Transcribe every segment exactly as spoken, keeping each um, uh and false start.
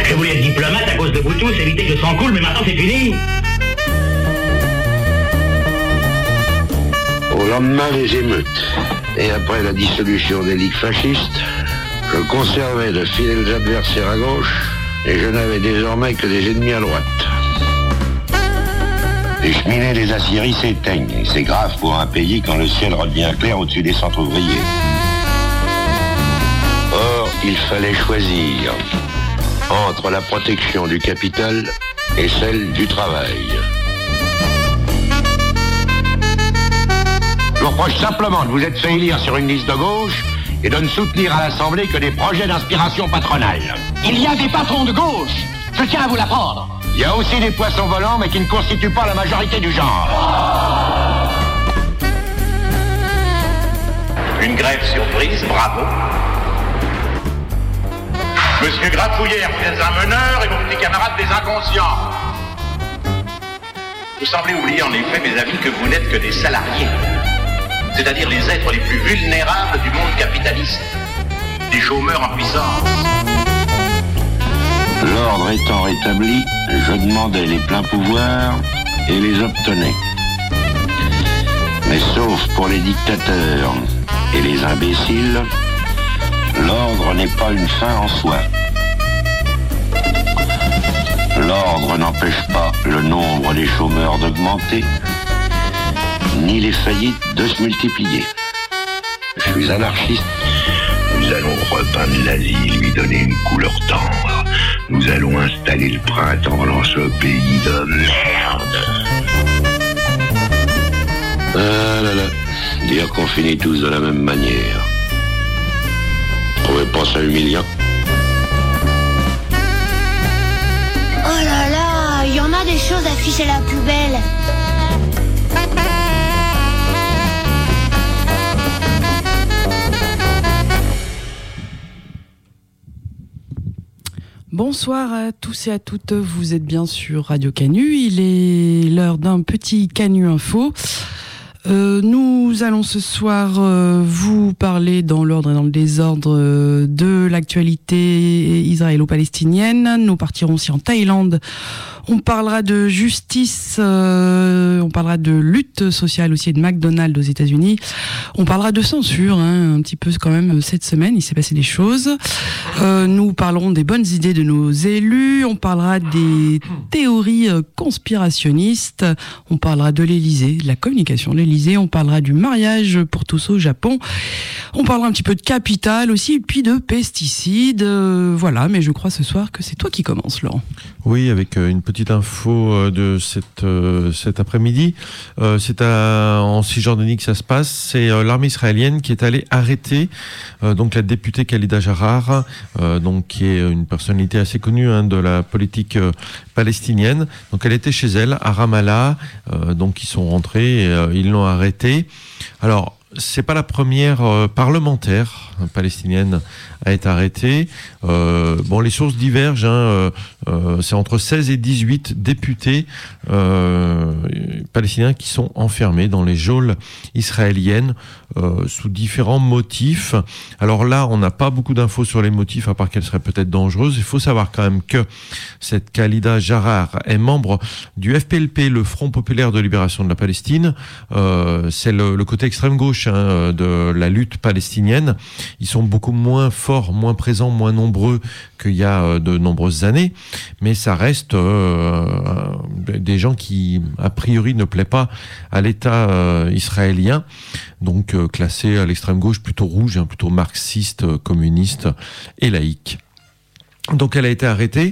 Je voulais être diplomate à cause de vous tous, éviter que le sang coule, mais maintenant c'est fini. Au lendemain des émeutes, et après la dissolution des ligues fascistes, je conservais de fidèles adversaires à gauche, et je n'avais désormais que des ennemis à droite. Les cheminées des aciéries s'éteignent, et c'est grave pour un pays quand le ciel redevient clair au-dessus des centres ouvriers. Or, il fallait choisir entre la protection du capital et celle du travail. Je vous reproche simplement de vous être fait élire sur une liste de gauche et de ne soutenir à l'Assemblée que des projets d'inspiration patronale. Il y a des patrons de gauche, je tiens à vous l'apprendre. Il y a aussi des poissons volants, mais qui ne constituent pas la majorité du genre. Une grève surprise, bravo. Monsieur Grafouillère, vous êtes un meneur et vos petits camarades des inconscients. Vous semblez oublier en effet, mes amis, que vous n'êtes que des salariés. C'est-à-dire les êtres les plus vulnérables du monde capitaliste. Des chômeurs en puissance. L'ordre étant rétabli, je demandais les pleins pouvoirs et les obtenais. Mais sauf pour les dictateurs et les imbéciles, l'ordre n'est pas une fin en soi. L'ordre n'empêche pas le nombre des chômeurs d'augmenter, ni les faillites de se multiplier. Je suis anarchiste. Nous allons repeindre l'Asie, lui donner une couleur tendre. Nous allons installer le printemps dans ce pays de merde. Ah là là, dire qu'on finit tous de la même manière. Trouvez pas ça humiliant? Oh là là, il y en a des choses à ficher à la poubelle. Bonsoir à tous et à toutes, vous êtes bien sur Radio Canu, il est l'heure d'un petit Canu Info. Euh, nous allons ce soir euh, vous parler dans l'ordre et dans le désordre euh, de l'actualité israélo-palestinienne. Nous partirons aussi en Thaïlande. On parlera de justice, euh, on parlera de lutte sociale aussi, et de McDonald's aux États-Unis. On parlera de censure, hein, un petit peu quand même cette semaine, il s'est passé des choses. Euh, nous parlerons des bonnes idées de nos élus, on parlera des théories conspirationnistes, on parlera de l'Élysée, de la communication de l'Élysée, on parlera du mariage pour tous au Japon, on parlera un petit peu de capital aussi, et puis de pesticides, euh, voilà, mais je crois ce soir que c'est toi qui commences, Laurent. Oui, avec une petite info de cette, euh, cet après-midi. Euh, c'est à, en Cisjordanie que ça se passe. C'est euh, l'armée israélienne qui est allée arrêter euh, donc la députée Khalida Jarrar, euh, donc qui est une personnalité assez connue hein, de la politique euh, palestinienne. Donc elle était chez elle à Ramallah. Euh, donc ils sont rentrés, et, euh, ils l'ont arrêtée. Alors c'est pas la première euh, parlementaire palestinienne à être arrêtée. Euh, bon, les sources divergent. Hein, euh, euh, c'est entre seize et dix-huit députés euh, palestiniens qui sont enfermés dans les geôles israéliennes euh, sous différents motifs. Alors là, on n'a pas beaucoup d'infos sur les motifs, à part qu'elle serait peut-être dangereuse. Il faut savoir quand même que cette Khalida Jarrar est membre du F P L P, le Front Populaire de Libération de la Palestine. Euh, c'est le, le côté extrême gauche hein, de la lutte palestinienne. Ils sont beaucoup moins forts, moins présents, moins nombreux qu'il y a de nombreuses années, mais ça reste euh, des gens qui, a priori, ne plaisent pas à l'État euh, israélien, donc euh, classés à l'extrême gauche, plutôt rouge, hein, plutôt marxiste, euh, communiste et laïque. Donc elle a été arrêtée.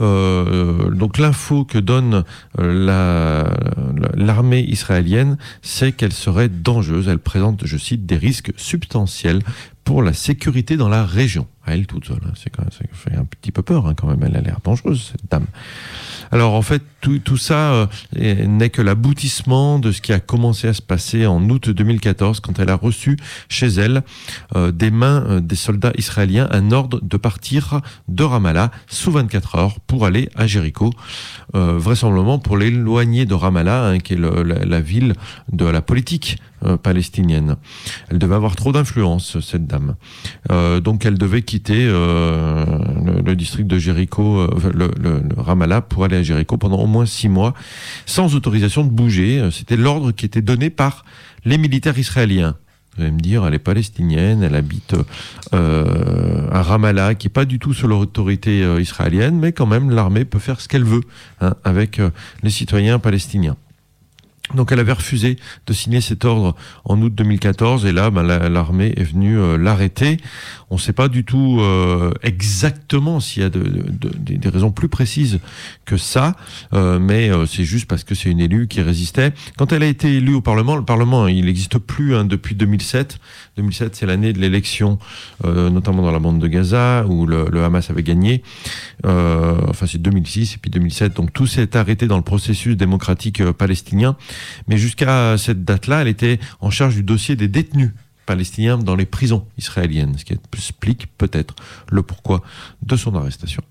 Euh, donc l'info que donne euh, la, l'armée israélienne, c'est qu'elle serait dangereuse. Elle présente, je cite, des risques substantiels pour la sécurité dans la région. À elle toute seule, hein. C'est quand même, ça fait un petit peu peur hein, quand même. Elle a l'air dangereuse cette dame. Alors en fait, tout, tout ça euh, n'est que l'aboutissement de ce qui a commencé à se passer en août deux mille quatorze, quand elle a reçu chez elle euh, des mains euh, des soldats israéliens un ordre de partir de Ramallah sous vingt-quatre heures pour aller à Jéricho, euh, vraisemblablement pour l'éloigner de Ramallah, hein, qui est le, la, la ville de la politique euh, palestinienne. Elle devait avoir trop d'influence, cette dame. Euh, donc elle devait quitter euh, le, le district de Jéricho, euh, le, le, le Ramallah, pour aller à Jéricho pendant au moins six mois, sans autorisation de bouger. C'était l'ordre qui était donné par les militaires israéliens. Vous allez me dire, elle est palestinienne, elle habite euh, à Ramallah, qui n'est pas du tout sous l'autorité euh, israélienne, mais quand même, l'armée peut faire ce qu'elle veut hein, avec euh, les citoyens palestiniens. Donc elle avait refusé de signer cet ordre en août deux mille quatorze, et là, ben, la, l'armée est venue euh, l'arrêter. On ne sait pas du tout euh, exactement s'il y a de, de, de, des raisons plus précises que ça, euh, mais euh, c'est juste parce que c'est une élue qui résistait. Quand elle a été élue au Parlement, le Parlement, il n'existe plus hein, depuis deux mille sept. deux mille sept, c'est l'année de l'élection, euh, notamment dans la bande de Gaza, où le, le Hamas avait gagné. Euh, enfin, c'est deux mille six et puis deux mille sept. Donc tout s'est arrêté dans le processus démocratique euh, palestinien. Mais jusqu'à cette date-là, elle était en charge du dossier des détenus palestiniens dans les prisons israéliennes, ce qui explique peut-être le pourquoi de son arrestation.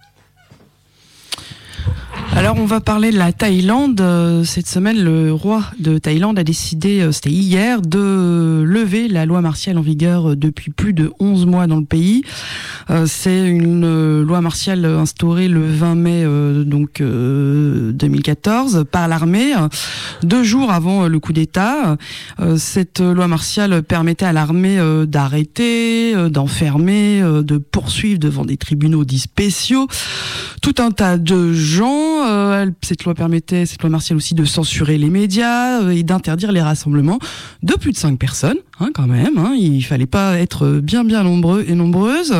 Alors on va parler de la Thaïlande. Cette semaine, le roi de Thaïlande a décidé, c'était hier, de lever la loi martiale en vigueur depuis plus de onze mois dans le pays. C'est une loi martiale instaurée le vingt mai donc deux mille quatorze par l'armée, deux jours avant le coup d'État. Cette loi martiale permettait à l'armée d'arrêter, d'enfermer, de poursuivre devant des tribunaux dits spéciaux tout un tas de gens. Cette loi permettait, cette loi martiale aussi, de censurer les médias et d'interdire les rassemblements de plus de cinq personnes, hein, quand même. Hein, il fallait pas être bien bien nombreux et nombreuses.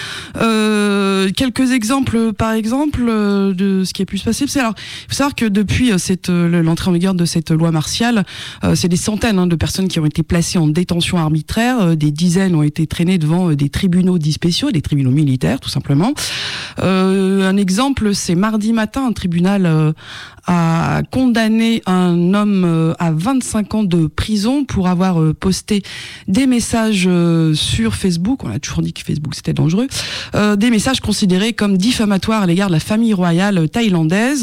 Euh, quelques exemples, par exemple, de ce qui a pu se passer. C'est alors, il faut savoir que depuis cette l'entrée en vigueur de cette loi martiale, euh, c'est des centaines hein, de personnes qui ont été placées en détention arbitraire. Euh, des dizaines ont été traînées devant des tribunaux dits spéciaux, des tribunaux militaires, tout simplement. Euh, un exemple, c'est mardi matin, un tribunal euh, a condamné un homme euh, à vingt-cinq ans de prison pour avoir euh, posté des messages euh, sur Facebook. On a toujours dit que Facebook c'était dangereux. Euh, des messages considérés comme diffamatoires à l'égard de la famille royale thaïlandaise.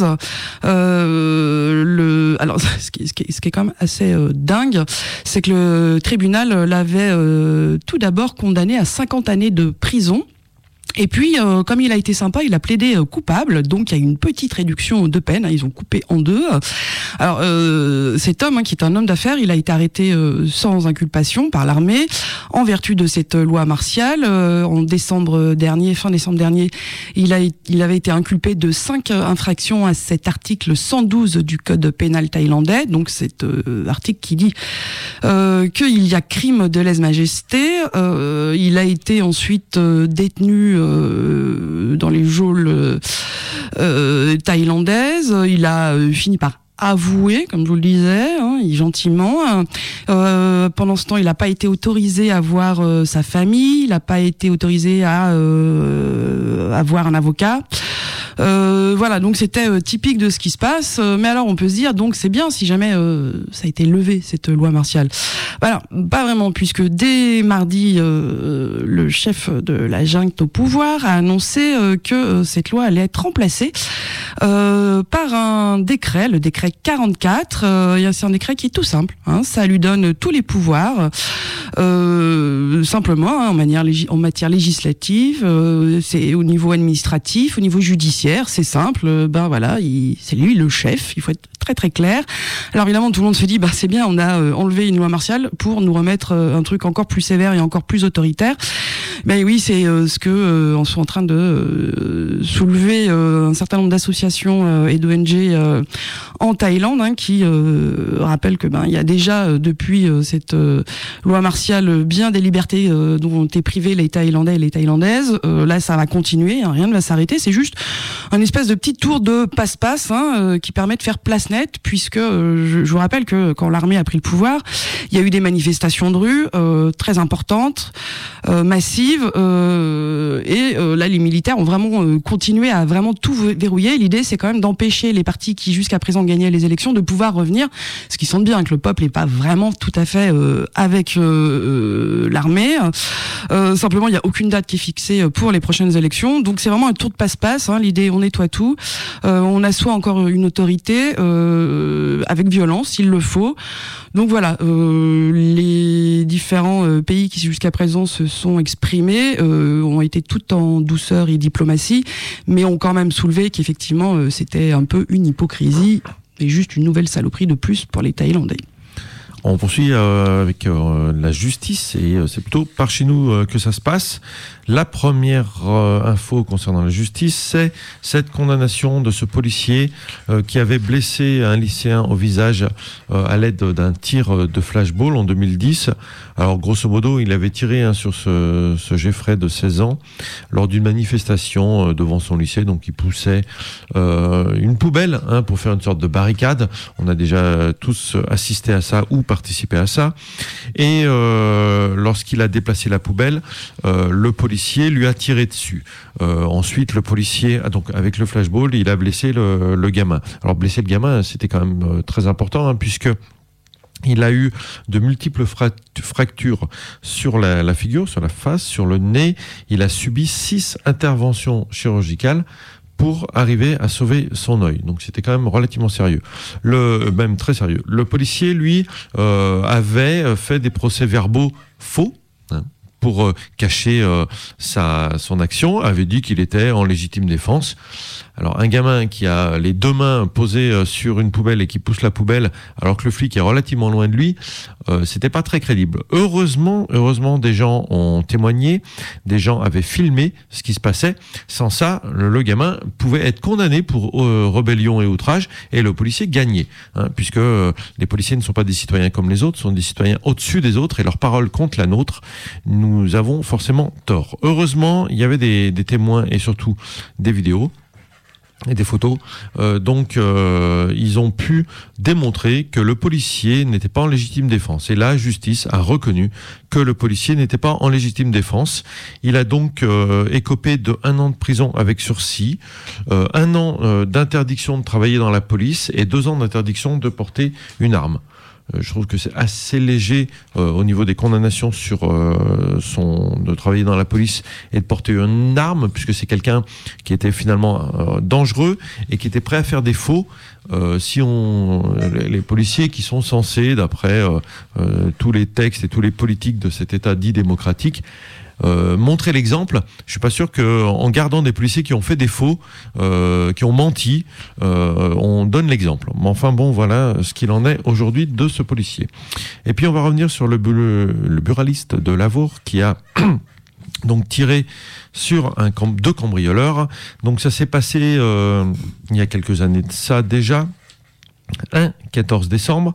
Euh, le, alors, ce qui, ce, qui est, ce qui est quand même assez euh, dingue, c'est que le tribunal l'avait euh, tout d'abord condamné à cinquante années de prison. Et puis, euh, comme il a été sympa, il a plaidé euh, coupable, donc il y a une petite réduction de peine, hein, ils ont coupé en deux. Alors, euh, cet homme, hein, qui est un homme d'affaires, il a été arrêté euh, sans inculpation par l'armée, en vertu de cette loi martiale. Euh, en décembre dernier, fin décembre dernier, il, a, il avait été inculpé de cinq infractions à cet article cent douze du code pénal thaïlandais, donc cet euh, article qui dit euh, qu'il y a crime de lèse-majesté. Euh, il a été ensuite euh, détenu Euh, dans les geôles euh, thaïlandaises. Il a euh, fini par avouer, comme je vous le disais, hein, gentiment. Euh, pendant ce temps, il n'a pas été autorisé à voir euh, sa famille, il n'a pas été autorisé à euh, avoir un avocat. Euh, voilà, donc c'était euh, typique de ce qui se passe. Euh, mais alors, on peut se dire, donc c'est bien si jamais euh, ça a été levé, cette loi martiale. Alors, pas vraiment, puisque dès mardi, euh, le chef de la junte au pouvoir a annoncé euh, que euh, cette loi allait être remplacée euh, par un décret, le décret quarante-quatre. Euh, c'est un décret qui est tout simple. Hein, ça lui donne tous les pouvoirs, euh, simplement, hein, en, manière légi- en matière législative, euh, c'est au niveau administratif, au niveau judiciaire. C'est simple, ben voilà, il, c'est lui le chef, il faut être très très clair. Alors évidemment, tout le monde se dit, bah c'est bien, on a euh, enlevé une loi martiale pour nous remettre euh, un truc encore plus sévère et encore plus autoritaire. Ben oui, c'est euh, ce que euh, on sont en train de euh, soulever euh, un certain nombre d'associations euh, et d'O N G euh, en Thaïlande, hein, qui euh, rappellent que ben il y a déjà euh, depuis euh, cette euh, loi martiale bien des libertés euh, dont ont été privés les Thaïlandais et les Thaïlandaises. Euh, là, ça va continuer, hein, rien ne va s'arrêter. C'est juste un espèce de petit tour de passe-passe hein, euh, qui permet de faire place nette, puisque euh, je, je vous rappelle que quand l'armée a pris le pouvoir, il y a eu des manifestations de rue euh, très importantes, euh, massives, euh, et euh, là les militaires ont vraiment euh, continué à vraiment tout verrouiller. L'idée, c'est quand même d'empêcher les partis qui jusqu'à présent gagnaient les élections de pouvoir revenir, ce qui sentent bien que le peuple n'est pas vraiment tout à fait euh, avec euh, euh, l'armée. Euh, simplement, il n'y a aucune date qui est fixée pour les prochaines élections, donc c'est vraiment un tour de passe-passe. Hein, l'idée, on nettoie tout, euh, on assoit encore une autorité. Euh, euh, avec violence s'il le faut. Donc voilà, euh, les différents euh, pays qui jusqu'à présent se sont exprimés euh, ont été tout en douceur et diplomatie, mais ont quand même soulevé qu'effectivement euh, c'était un peu une hypocrisie et juste une nouvelle saloperie de plus pour les Thaïlandais. On poursuit euh, avec euh, la justice et euh, c'est plutôt par chez nous euh, que ça se passe. La première euh, info concernant la justice, c'est cette condamnation de ce policier euh, qui avait blessé un lycéen au visage euh, à l'aide d'un tir de flashball en deux mille dix. Alors grosso modo, il avait tiré hein, sur ce, ce Jeffrey de seize ans lors d'une manifestation euh, devant son lycée. Donc il poussait euh, une poubelle hein, pour faire une sorte de barricade. On a déjà tous assisté à ça ou participé à ça. Et euh, lorsqu'il a déplacé la poubelle, euh, le policier lui a tiré dessus. Euh, ensuite, le policier, a donc avec le flashball, il a blessé le, le gamin. Alors blesser le gamin, c'était quand même euh, très important, hein, puisque il a eu de multiples fractures sur la, la figure, sur la face, sur le nez. Il a subi six interventions chirurgicales pour arriver à sauver son œil. Donc c'était quand même relativement sérieux. Le, même très sérieux. Le policier, lui, euh, avait fait des procès-verbaux faux, hein, pour euh, cacher euh, sa, son action, avait dit qu'il était en légitime défense. Alors un gamin qui a les deux mains posées euh, sur une poubelle et qui pousse la poubelle alors que le flic est relativement loin de lui, euh, c'était pas très crédible. Heureusement, heureusement des gens ont témoigné, des gens avaient filmé ce qui se passait. Sans ça, le, le gamin pouvait être condamné pour euh, rébellion et outrage et le policier gagnait, hein, puisque euh, les policiers ne sont pas des citoyens comme les autres, sont des citoyens au-dessus des autres et leur parole compte la nôtre. Nous avons forcément tort. Heureusement, il y avait des, des témoins et surtout des vidéos et des photos, euh, donc euh, ils ont pu démontrer que le policier n'était pas en légitime défense. Et la justice a reconnu que le policier n'était pas en légitime défense. Il a donc euh, écopé de un an de prison avec sursis, euh, un an euh, d'interdiction de travailler dans la police et deux ans d'interdiction de porter une arme. Je trouve que c'est assez léger euh, au niveau des condamnations sur euh, son de travailler dans la police et de porter une arme, puisque c'est quelqu'un qui était finalement euh, dangereux et qui était prêt à faire des faux. Euh, si on les, les policiers qui sont censés, d'après euh, euh, tous les textes et tous les politiques de cet État dit démocratique, Euh, montrer l'exemple, je suis pas sûr que en gardant des policiers qui ont fait des faux, euh, qui ont menti, euh, on donne l'exemple. Mais enfin bon, voilà ce qu'il en est aujourd'hui de ce policier. Et puis on va revenir sur le, bu- le buraliste de Lavaur qui a donc tiré sur un camp- deux cambrioleurs. Donc ça s'est passé euh, il y a quelques années de ça déjà. Un quatorze décembre.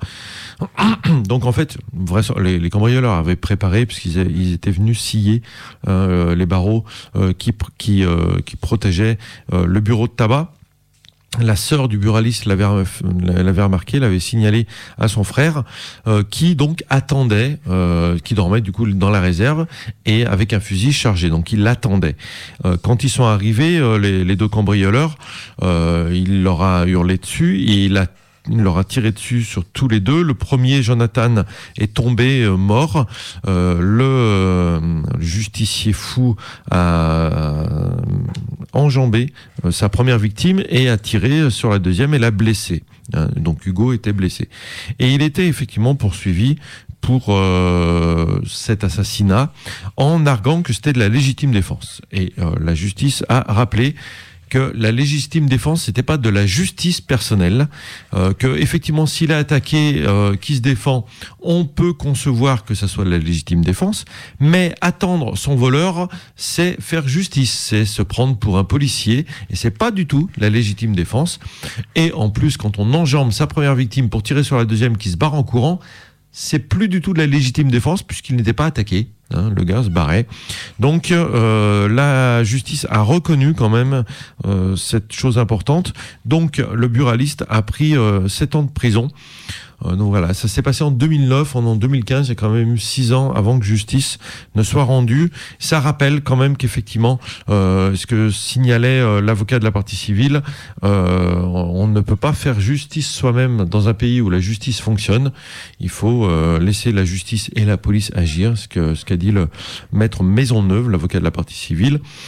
Donc en fait, les, les cambrioleurs avaient préparé, puisqu'ils ils étaient venus scier euh, les barreaux euh, qui, qui, euh, qui protégeaient euh, le bureau de tabac. La sœur du buraliste l'avait, l'avait remarqué, l'avait signalé à son frère, euh, qui donc attendait, euh, qui dormait du coup dans la réserve et avec un fusil chargé. Donc il l'attendait. Euh, quand ils sont arrivés, euh, les, les deux cambrioleurs, euh, il leur a hurlé dessus et il a Il leur a tiré dessus sur tous les deux. Le premier, Jonathan, est tombé euh, mort. Euh, le, euh, le justicier fou a euh, enjambé euh, sa première victime et a tiré sur la deuxième et l'a blessé. Hein, donc Hugo était blessé. Et il était effectivement poursuivi pour euh, cet assassinat en arguant que c'était de la légitime défense. Et euh, la justice a rappelé que la légitime défense, c'était pas de la justice personnelle, euh, que effectivement, s'il a attaqué, euh, qui se défend, on peut concevoir que ça soit de la légitime défense, mais attendre son voleur, c'est faire justice, c'est se prendre pour un policier, et c'est pas du tout la légitime défense. Et en plus, quand on enjambe sa première victime pour tirer sur la deuxième qui se barre en courant, c'est plus du tout de la légitime défense puisqu'il n'était pas attaqué. Hein, le gars se barrait. Donc euh, la justice a reconnu quand même euh, cette chose importante. Donc le buraliste a pris euh, sept ans de prison. Euh, donc voilà, ça s'est passé en deux mille neuf, en deux mille quinze, il y a quand même eu six ans avant que justice ne soit rendue. Ça rappelle quand même qu'effectivement, euh, ce que signalait euh, l'avocat de la partie civile, euh, on ne peut pas faire justice soi-même dans un pays où la justice fonctionne. Il faut euh, laisser la justice et la police agir, ce que ce qu'a dit le maître Maisonneuve, l'avocat de la partie civile.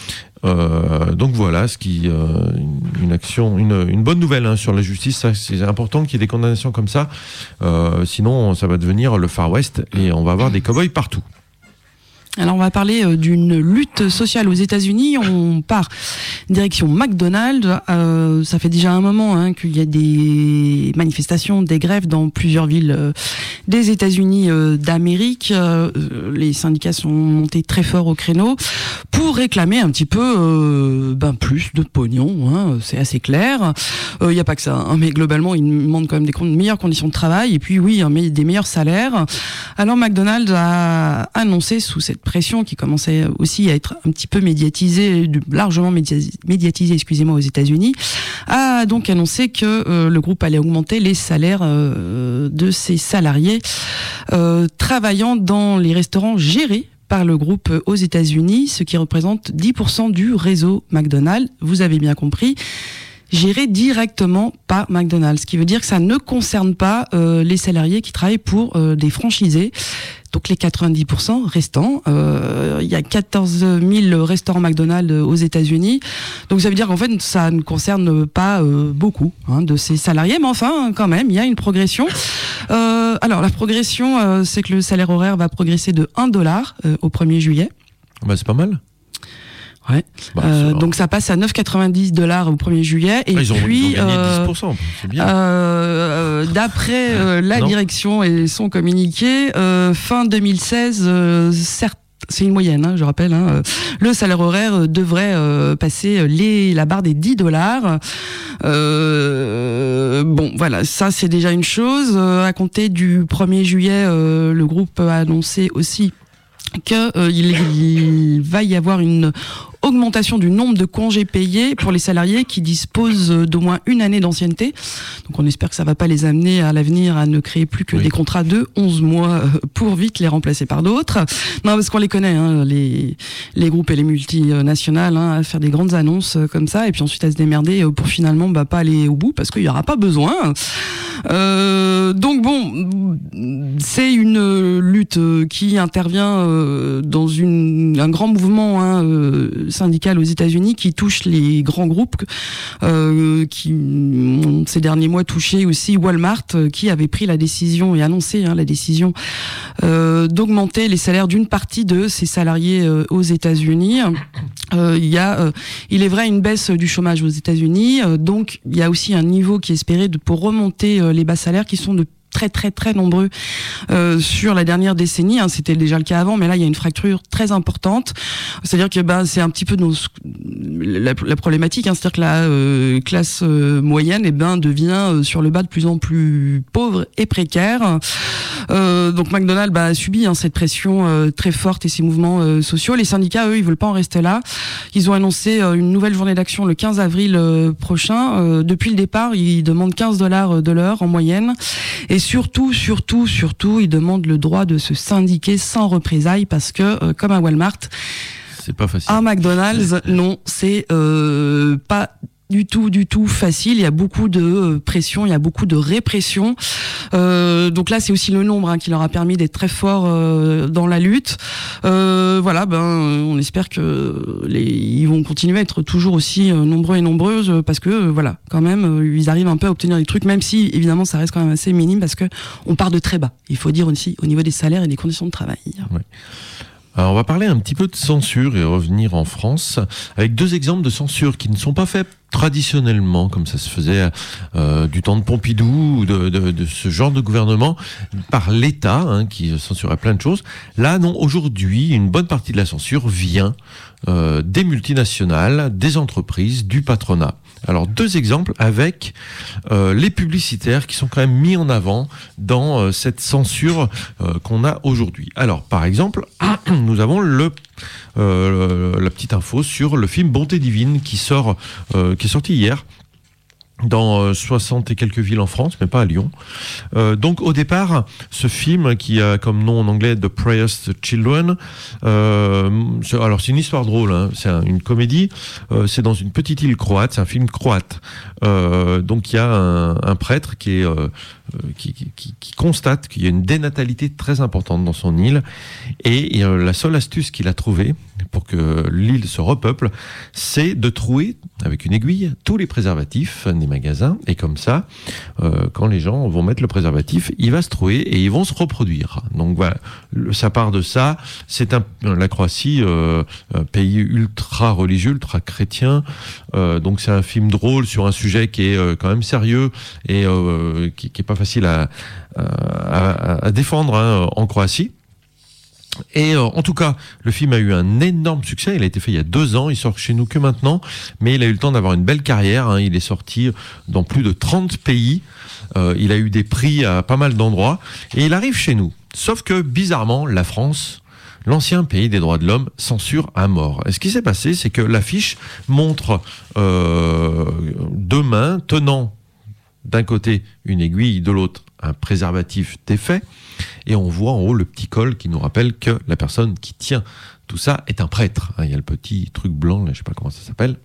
Euh, donc voilà, ce qui euh, une, une action, une, une bonne nouvelle hein, sur la justice. Ça, c'est important qu'il y ait des condamnations comme ça. Euh, sinon, ça va devenir le Far West et on va avoir des cow-boys partout. Alors on va parler euh, d'une lutte sociale aux États-Unis. On part direction McDonald's. Euh, ça fait déjà un moment hein, qu'il y a des manifestations, des grèves dans plusieurs villes euh, des États-Unis euh, d'Amérique. Euh, les syndicats sont montés très fort au créneau pour réclamer un petit peu euh, ben plus de pognon. Hein, c'est assez clair. Il euh, n'y a pas que ça, hein, mais globalement ils demandent quand même des con- meilleures conditions de travail et puis oui, hein, mais des meilleurs salaires. Alors McDonald's a annoncé sous cette pression qui commençait aussi à être un petit peu médiatisée, largement médiatisée, excusez-moi, aux États-Unis, a donc annoncé que euh, le groupe allait augmenter les salaires euh, de ses salariés euh, travaillant dans les restaurants gérés par le groupe aux États-Unis, ce qui représente dix pour cent du réseau McDonald's. Vous avez bien compris. Géré directement par McDonald's, ce qui veut dire que ça ne concerne pas euh, les salariés qui travaillent pour euh, des franchisés. Donc les quatre-vingt-dix pour cent restants, euh, il y a quatorze mille restaurants McDonald's aux États-Unis. Donc ça veut dire qu'en fait ça ne concerne pas euh, beaucoup hein, de ces salariés, mais enfin quand même il y a une progression. Euh, alors la progression, euh, c'est que le salaire horaire va progresser de un dollar euh, au premier juillet. Bah c'est pas mal. Ouais. Bah, euh, donc ça passe à neuf virgule quatre-vingt-dix dollars au premier juillet et ah, ils ont, puis ils ont gagné euh, dix pour cent, c'est bien. Euh, d'après euh, la non. direction et son communiqué, euh, fin deux mille seize, euh, certes, c'est une moyenne, hein, je rappelle, hein, euh, le salaire horaire devrait euh, passer les, la barre des dix dollars. Euh, bon, voilà, ça c'est déjà une chose. Euh, à compter du premier juillet, euh, le groupe a annoncé aussi qu'il euh, il va y avoir une augmentation du nombre de congés payés pour les salariés qui disposent d'au moins une année d'ancienneté. Donc on espère que ça va pas les amener à l'avenir à ne créer plus que oui. des contrats de onze mois pour vite les remplacer par d'autres. Non, parce qu'on les connaît, hein, les, les groupes et les multinationales, hein, à faire des grandes annonces comme ça et puis ensuite à se démerder pour finalement bah, pas aller au bout parce qu'il y aura pas besoin. Euh, donc bon, c'est une lutte qui intervient dans une, un grand mouvement hein, syndical aux États-Unis qui touche les grands groupes, euh, qui ont ces derniers mois touché aussi Walmart, qui avait pris la décision et annoncé hein, la décision euh, d'augmenter les salaires d'une partie de ses salariés euh, aux États-Unis. Euh, il y a, euh, il est vrai, une baisse du chômage aux États-Unis, euh, donc il y a aussi un niveau qui est espéré de, pour remonter euh, les bas salaires qui sont de très très très nombreux euh, sur la dernière décennie. Hein, c'était déjà le cas avant, mais là il y a une fracture très importante. C'est-à-dire que bah c'est un petit peu nos, la, la problématique. Hein, c'est-à-dire que la euh, classe euh, moyenne, eh ben devient euh, sur le bas de plus en plus pauvre et précaire. Euh, donc McDonald's bah, a subi hein, cette pression euh, très forte et ces mouvements euh, sociaux. Les syndicats, eux, ils veulent pas en rester là. Ils ont annoncé euh, une nouvelle journée d'action le quinze avril euh, prochain. Euh, depuis le départ, ils demandent quinze dollars de l'heure en moyenne. Et surtout, surtout, surtout, ils demandent le droit de se syndiquer sans représailles parce que, euh, comme à Walmart, c'est pas facile. À McDonald's, non, c'est euh, pas du tout, du tout facile. Il y a beaucoup de pression, il y a beaucoup de répression. Euh, donc là, c'est aussi le nombre hein, qui leur a permis d'être très forts euh, dans la lutte. Euh, voilà, ben, on espère que les, ils vont continuer à être toujours aussi euh, nombreux et nombreuses parce que, euh, voilà, quand même, euh, ils arrivent un peu à obtenir des trucs, même si évidemment, ça reste quand même assez minime parce que on part de très bas. Il faut dire aussi au niveau des salaires et des conditions de travail. Ouais. Alors on va parler un petit peu de censure et revenir en France avec deux exemples de censure qui ne sont pas faits traditionnellement comme ça se faisait euh, du temps de Pompidou ou de, de, de ce genre de gouvernement par l'État hein, qui censurait plein de choses. Là non, aujourd'hui une bonne partie de la censure vient euh, des multinationales, des entreprises, du patronat. Alors deux exemples avec euh, les publicitaires qui sont quand même mis en avant dans euh, cette censure euh, qu'on a aujourd'hui. Alors par exemple, nous avons le euh, la petite info sur le film Bonté divine qui sort, euh, qui est sorti hier. dans euh, soixante et quelques villes en France, mais pas à Lyon. Euh, donc au départ, ce film qui a comme nom en anglais The Prayers Children, euh, c'est, alors c'est une histoire drôle, hein, c'est un, une comédie, euh, c'est dans une petite île croate, c'est un film croate. Euh, donc il y a un, un prêtre qui, est, euh, qui, qui, qui constate qu'il y a une dénatalité très importante dans son île, et, et euh, la seule astuce qu'il a trouvée pour que l'île se repeuple, c'est de trouer avec une aiguille tous les préservatifs des magasins, et comme ça, euh, quand les gens vont mettre le préservatif, il va se trouer et ils vont se reproduire. Donc voilà, ça part de ça. C'est un, la Croatie, euh, un pays ultra religieux, ultra chrétien. Euh, donc c'est un film drôle sur un sujet qui est euh, quand même sérieux et euh, qui, qui est pas facile à, à, à défendre hein, en Croatie. Et euh, en tout cas, le film a eu un énorme succès. Il a été fait il y a deux ans. Il sort chez nous que maintenant, mais il a eu le temps d'avoir une belle carrière. Hein. Il est sorti dans plus de trente pays. Euh, il a eu des prix à pas mal d'endroits. Et il arrive chez nous. Sauf que, bizarrement, la France, l'ancien pays des droits de l'homme, censure à mort. Et ce qui s'est passé, c'est que l'affiche montre euh, deux mains tenant d'un côté une aiguille, de l'autre un préservatif défait. Et on voit en haut le petit col qui nous rappelle que la personne qui tient tout ça est un prêtre. Il y a le petit truc blanc, là, je ne sais pas comment ça s'appelle.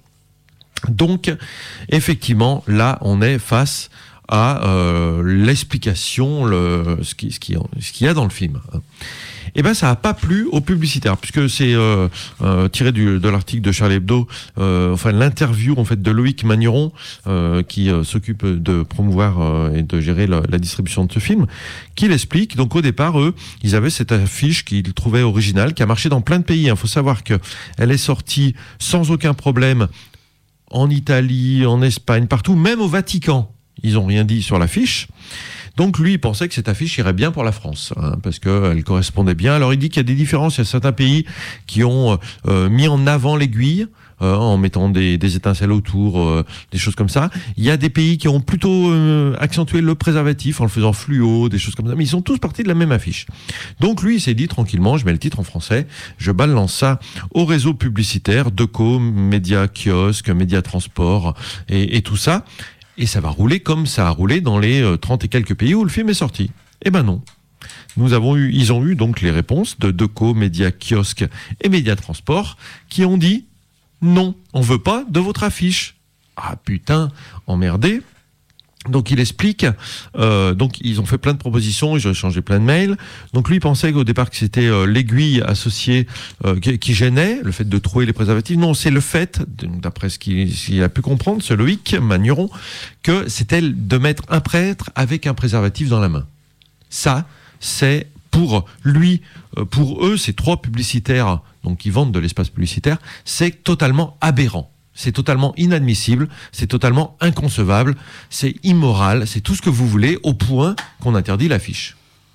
Donc, effectivement, là, on est face à euh, l'explication, le, ce qui, ce qui, ce qu'il y a dans le film. Eh ben, ça n'a pas plu aux publicitaires, puisque c'est euh, euh, tiré du, de l'article de Charlie Hebdo, euh, enfin l'interview en fait de Loïc Magneron, euh, qui euh, s'occupe de promouvoir euh, et de gérer la, la distribution de ce film, qui l'explique. Donc au départ, eux, ils avaient cette affiche qu'ils trouvaient originale, qui a marché dans plein de pays. Il faut savoir que elle est sortie sans aucun problème en Italie, en Espagne, partout, même au Vatican. Ils n'ont rien dit sur l'affiche. Donc lui, il pensait que cette affiche irait bien pour la France, hein, parce qu'elle correspondait bien. Alors il dit qu'il y a des différences. Il y a certains pays qui ont euh, mis en avant l'aiguille, euh, en mettant des, des étincelles autour, euh, des choses comme ça. Il y a des pays qui ont plutôt euh, accentué le préservatif en le faisant fluo, des choses comme ça. Mais ils sont tous partis de la même affiche. Donc lui, il s'est dit tranquillement, je mets le titre en français, je balance ça au réseau publicitaire, Deco, Média Kiosque, Média Transport et, et tout ça. Et ça va rouler comme ça a roulé dans les trente et quelques pays où le film est sorti. Eh ben non. Nous avons eu, ils ont eu donc les réponses de Deco, Média Kiosque et Média Transport qui ont dit non, on veut pas de votre affiche. Ah putain, emmerdé. Donc il explique, euh, donc ils ont fait plein de propositions, ils ont échangé plein de mails. Donc lui il pensait qu'au départ que c'était euh, l'aiguille associée euh, qui, qui gênait, le fait de trouver les préservatifs. Non, c'est le fait, d'après ce qu'il, ce qu'il a pu comprendre, ce Loïc Magneron, que c'était de mettre un prêtre avec un préservatif dans la main. Ça, c'est pour lui, euh, pour eux, ces trois publicitaires, donc qui vendent de l'espace publicitaire, c'est totalement aberrant. C'est totalement inadmissible, c'est totalement inconcevable, c'est immoral, c'est tout ce que vous voulez, au point qu'on interdit l'affiche.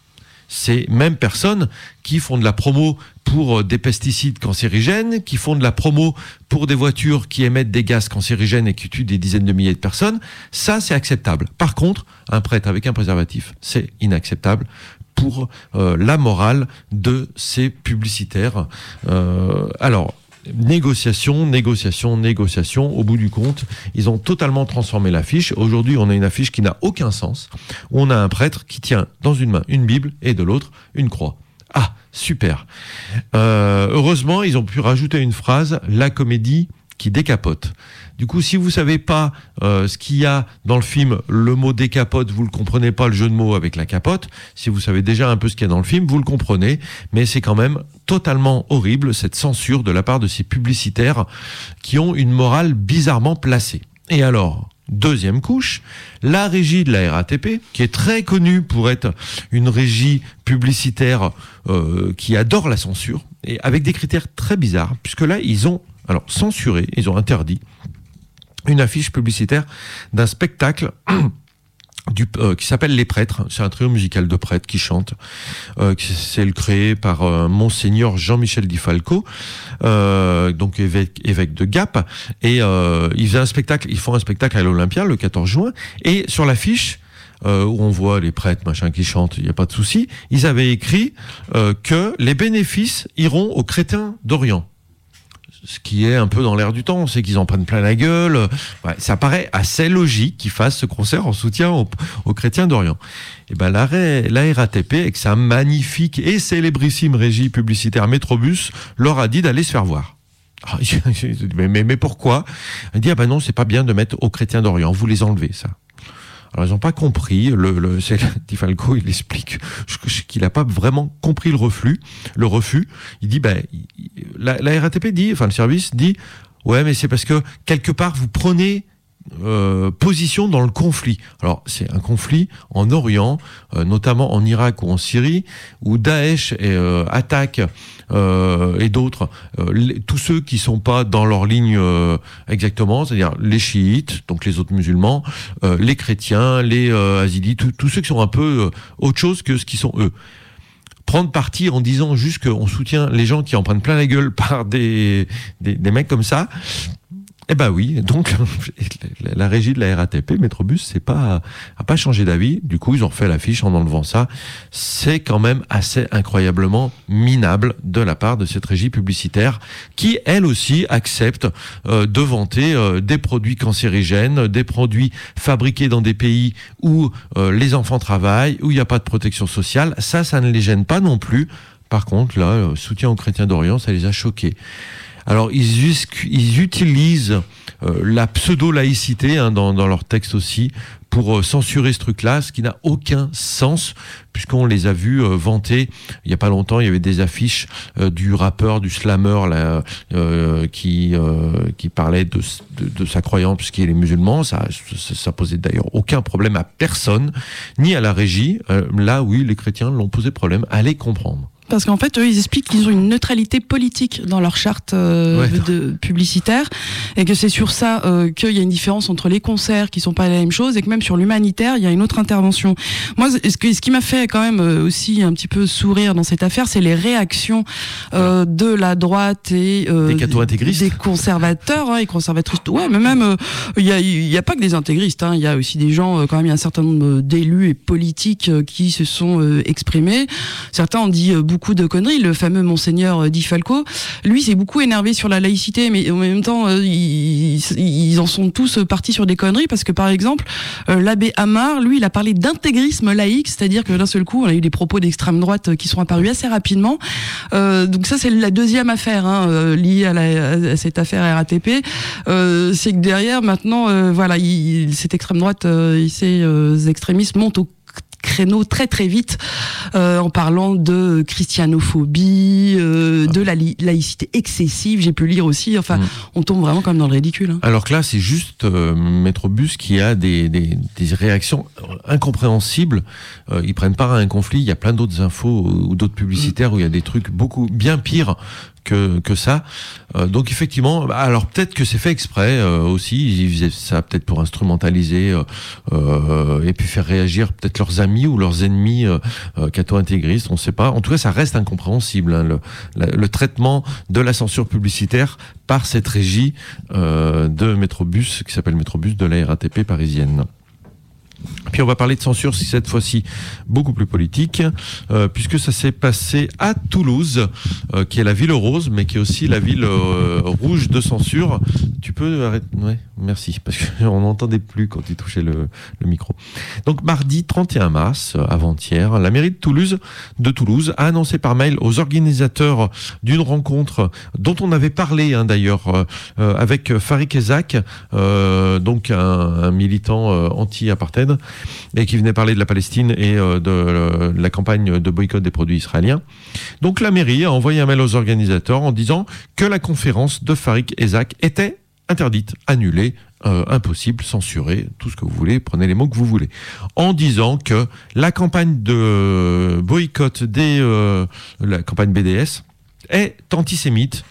Ces mêmes personnes qui font de la promo pour des pesticides cancérigènes, qui font de la promo pour des voitures qui émettent des gaz cancérigènes et qui tuent des dizaines de milliers de personnes, ça c'est acceptable. Par contre, un prêtre avec un préservatif, c'est inacceptable pour euh, la morale de ces publicitaires. Euh, alors... Négociation, négociation, négociation. Au bout du compte, ils ont totalement transformé l'affiche. Aujourd'hui, on a une affiche qui n'a aucun sens. Où on a un prêtre qui tient dans une main une Bible et de l'autre une croix. Ah, super. Euh, heureusement, ils ont pu rajouter une phrase, la comédie qui décapote. Du coup, si vous savez pas euh, ce qu'il y a dans le film, le mot décapote, vous le comprenez pas, le jeu de mots avec la capote. Si vous savez déjà un peu ce qu'il y a dans le film, vous le comprenez. Mais c'est quand même totalement horrible, cette censure de la part de ces publicitaires qui ont une morale bizarrement placée. Et alors, deuxième couche, la régie de la R A T P, qui est très connue pour être une régie publicitaire euh, qui adore la censure, et avec des critères très bizarres, puisque là, ils ont alors censuré, ils ont interdit une affiche publicitaire d'un spectacle du, euh, qui s'appelle Les Prêtres. C'est un trio musical de prêtres qui chantent. Euh, c'est créé par euh, Monseigneur Jean-Michel Di Falco, euh, donc évêque, évêque de Gap. Et euh, ils faisaient un spectacle, ils font un spectacle à l'Olympia le quatorze juin. Et sur l'affiche, euh, où on voit les prêtres machin qui chantent, il n'y a pas de souci, ils avaient écrit euh, que les bénéfices iront aux chrétiens d'Orient. ce qui est un peu dans l'air du temps, c'est qu'ils en prennent plein la gueule. Ouais, ça paraît assez logique qu'ils fassent ce concert en soutien aux, aux chrétiens d'Orient. Et ben la, la R A T P, avec sa magnifique et célébrissime régie publicitaire Métrobus, leur a dit d'aller se faire voir. Alors, mais, mais, mais pourquoi ? Elle dit, ah ben non, c'est pas bien de mettre aux chrétiens d'Orient, vous les enlevez, ça. Alors ils n'ont pas compris, le, le, c'est, Di Falco, il explique qu'il n'a pas vraiment compris le reflux, le refus. Il dit, ben, la, la R A T P dit, enfin le service dit, ouais, mais c'est parce que quelque part vous prenez euh, position dans le conflit. Alors c'est un conflit en Orient, euh, notamment en Irak ou en Syrie, où Daesh euh, attaque Euh, et d'autres, euh, les, tous ceux qui sont pas dans leur ligne euh, exactement, c'est-à-dire les chiites, donc les autres musulmans, euh, les chrétiens, les euh, azidis, tous ceux qui sont un peu euh, autre chose que ce qu'ils sont eux. Prendre parti en disant juste qu'on soutient les gens qui en prennent plein la gueule par des, des, des mecs comme ça, eh ben oui, donc la régie de la R A T P, Métrobus, c'est pas, a pas changé d'avis. Du coup, ils ont refait l'affiche en enlevant ça. C'est quand même assez incroyablement minable de la part de cette régie publicitaire qui, elle aussi, accepte euh, de vanter euh, des produits cancérigènes, des produits fabriqués dans des pays où euh, les enfants travaillent, où il n'y a pas de protection sociale. Ça, ça ne les gêne pas non plus. Par contre, là, le soutien aux chrétiens d'Orient, ça les a choqués. Alors ils, us- ils utilisent euh, la pseudo-laïcité hein, dans, dans leur texte aussi pour euh, censurer ce truc-là, ce qui n'a aucun sens puisqu'on les a vus euh, vanter. Il y a pas longtemps, il y avait des affiches euh, du rappeur, du slammer là, euh, qui euh, qui parlait de, de, de sa croyance puisqu'il est musulman. Ça, ça, ça posait d'ailleurs aucun problème à personne, ni à la régie. Euh, là, oui, les chrétiens l'ont posé problème. Allez comprendre. Parce qu'en fait, eux, ils expliquent qu'ils ont une neutralité politique dans leur charte euh, ouais. de publicitaire, et que c'est sur ça euh, qu'il y a une différence entre les concerts qui sont pas la même chose, et que même sur l'humanitaire, il y a une autre intervention. Moi, ce, que, ce qui m'a fait quand même aussi un petit peu sourire dans cette affaire, c'est les réactions euh, de la droite et euh, des catho-intégristes, des conservateurs hein, et conservatrices. Ouais, mais même il euh, y a il y a pas que des intégristes. Il hein, y a aussi des gens euh, quand même. Il y a un certain nombre d'élus et politiques euh, qui se sont euh, exprimés. Certains ont dit euh, beaucoup de conneries. Le fameux monseigneur Di Falco, lui, s'est beaucoup énervé sur la laïcité, mais en même temps, euh, ils, ils en sont tous partis sur des conneries, parce que par exemple, euh, l'abbé Amar, lui, il a parlé d'intégrisme laïque, c'est-à-dire que d'un seul coup, on a eu des propos d'extrême droite qui sont apparus assez rapidement. Euh, donc ça, c'est la deuxième affaire hein, euh, liée à, la, à cette affaire R A T P. Euh, c'est que derrière, maintenant, euh, voilà, il, cette extrême droite, euh, ces euh, extrémistes montent au créneau très très vite euh, en parlant de christianophobie, euh, de la li- laïcité excessive. J'ai pu lire aussi. Enfin, mmh. on tombe vraiment comme dans le ridicule. Hein. Alors que là, c'est juste euh, Métrobus qui a des, des, des réactions incompréhensibles. Euh, ils prennent part à un conflit. Il y a plein d'autres infos ou d'autres publicitaires mmh. où il y a des trucs beaucoup bien pires que que ça. Euh, donc effectivement, alors peut-être que c'est fait exprès euh, aussi. Ils faisaient ça peut-être pour instrumentaliser euh, euh, et puis faire réagir peut-être leurs amis ou leurs ennemis euh, euh, catho-intégristes. On ne sait pas. En tout cas, ça reste incompréhensible hein, le, la, le traitement de la censure publicitaire par cette régie euh, de Métrobus qui s'appelle Métrobus de la R A T P parisienne. Puis on va parler de censure, si cette fois-ci beaucoup plus politique, euh, puisque ça s'est passé à Toulouse, euh, qui est la ville rose, mais qui est aussi la ville euh, rouge de censure. Tu peux arrêter ? Ouais, merci, parce qu'on n'entendait plus quand tu touchais le, le micro. Donc mardi trente et un mars, euh, avant-hier, la mairie de Toulouse, de Toulouse a annoncé par mail aux organisateurs d'une rencontre dont on avait parlé hein, d'ailleurs euh, avec Farik Ezak, euh, donc un, un militant euh, anti-apartheid, et qui venait parler de la Palestine et euh, de euh, la campagne de boycott des produits israéliens. Donc la mairie a envoyé un mail aux organisateurs en disant que la conférence de Farik Ezak était interdite, annulée, euh, impossible, censurée, tout ce que vous voulez, prenez les mots que vous voulez. En disant que la campagne de boycott des euh, la campagne B D S est antisémite.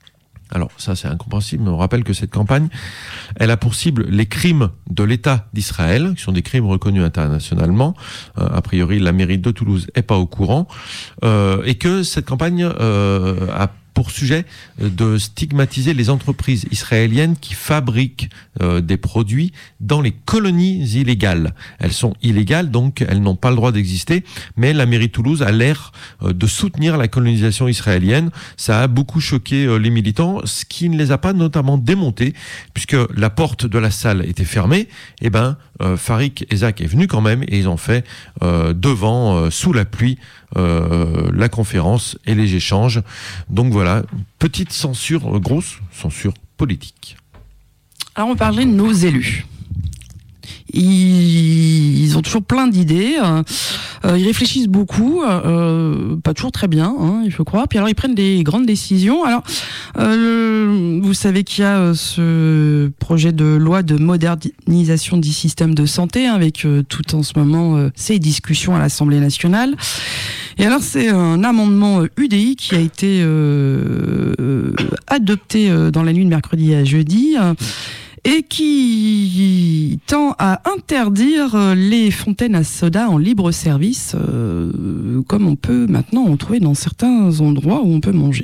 Alors ça c'est incompréhensible, mais on rappelle que cette campagne, elle a pour cible les crimes de l'État d'Israël, qui sont des crimes reconnus internationalement. Euh, a priori, la mairie de Toulouse est pas au courant, euh, et que cette campagne euh, a pour sujet de stigmatiser les entreprises israéliennes qui fabriquent euh, des produits dans les colonies illégales. Elles sont illégales, donc elles n'ont pas le droit d'exister, mais la mairie de Toulouse a l'air euh, de soutenir la colonisation israélienne. Ça a beaucoup choqué euh, les militants, ce qui ne les a pas notamment démontés, puisque la porte de la salle était fermée. Et ben, euh, Farik Ezak est venu quand même, et ils ont fait euh, devant, euh, sous la pluie, euh, la conférence et les échanges. Donc voilà, petite censure, euh, grosse censure politique. Alors on parlait de nos élus. Ils, ils ont toujours plein d'idées, euh, ils réfléchissent beaucoup, euh, pas toujours très bien, hein, il faut croire. Puis alors ils prennent des grandes décisions. Alors, euh, vous savez qu'il y a ce projet de loi de modernisation du système de santé, hein, avec euh, tout en ce moment euh, ces discussions à l'Assemblée nationale. Et alors c'est un amendement U D I qui a été euh, euh, adopté euh, dans la nuit de mercredi à jeudi. Euh, et qui tend à interdire les fontaines à soda en libre service, euh, comme on peut maintenant en trouver dans certains endroits où on peut manger.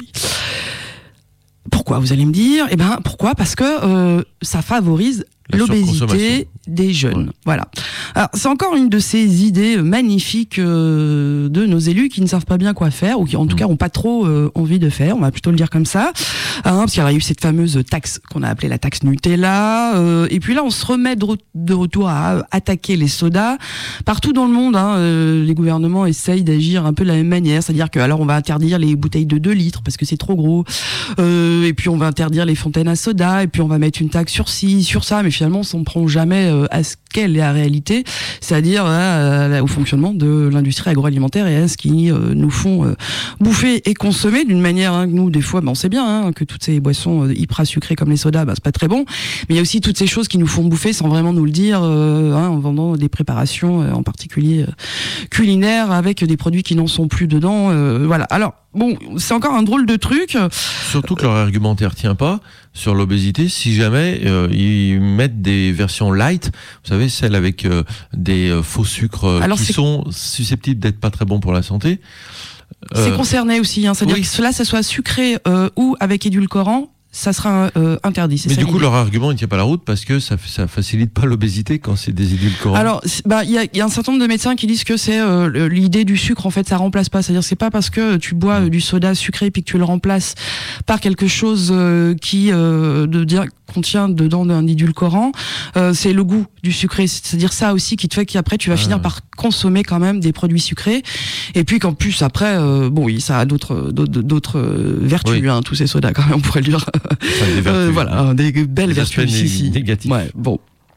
Pourquoi, vous allez me dire ? Eh ben, pourquoi ? Parce que euh, ça favorise la l'obésité des jeunes. Ouais. Voilà. Alors, c'est encore une de ces idées magnifiques euh, de nos élus qui ne savent pas bien quoi faire, ou qui, en tout mmh. cas, n'ont pas trop euh, envie de faire. On va plutôt le dire comme ça. Hein, parce qu'il y a eu cette fameuse taxe qu'on a appelée la taxe Nutella. Euh, et puis là, on se remet de, re- de retour à attaquer les sodas. Partout dans le monde, hein, euh, les gouvernements essayent d'agir un peu de la même manière. C'est-à-dire que, alors, on va interdire les bouteilles de deux litres parce que c'est trop gros. Euh, et puis, on va interdire les fontaines à soda. Et puis, on va mettre une taxe sur ci, sur ça. Mais finalement, on ne prend jamais euh, à ce qu'est la réalité, c'est-à-dire euh, au fonctionnement de l'industrie agroalimentaire et à ce qui euh, nous font euh, bouffer et consommer d'une manière, hein, que nous, des fois, ben, on sait bien hein, que toutes ces boissons euh, hyper sucrées comme les sodas, ben, c'est pas très bon, mais il y a aussi toutes ces choses qui nous font bouffer sans vraiment nous le dire, euh, hein, en vendant des préparations, euh, en particulier euh, culinaires, avec des produits qui n'en sont plus dedans. Euh, voilà. Alors, bon, c'est encore un drôle de truc. Surtout que leur argumentaire tient pas sur l'obésité. Si jamais euh, ils mettent des versions light, vous savez, celles avec euh, des euh, faux sucres euh, Alors qui c'est... sont susceptibles d'être pas très bons pour la santé. Euh... C'est concerné aussi, hein. C'est-à-dire oui. que cela, ça soit sucré euh, ou avec édulcorant, ça sera euh, interdit. C'est mais ça du l'idée. coup, leur argument ne tient pas la route parce que ça, ça facilite pas l'obésité quand c'est des édulcorants. Alors, bah, il y a, y a un certain nombre de médecins qui disent que c'est euh, l'idée du sucre, en fait, ça remplace pas. C'est-à-dire, c'est pas parce que tu bois euh, du soda sucré puis que tu le remplaces par quelque chose euh, qui euh, de dire contient dedans un édulcorant, euh, c'est le goût du sucré. C'est-à-dire ça aussi qui te fait qu'après tu vas ah. finir par consommer quand même des produits sucrés. Et puis qu'en plus après, euh, bon oui, ça a d'autres d'autres, d'autres vertus, oui. hein, tous ces sodas quand même, on pourrait le dire. Des vertus, euh, voilà, des belles des vertus ici. Négatives. Ouais, bon.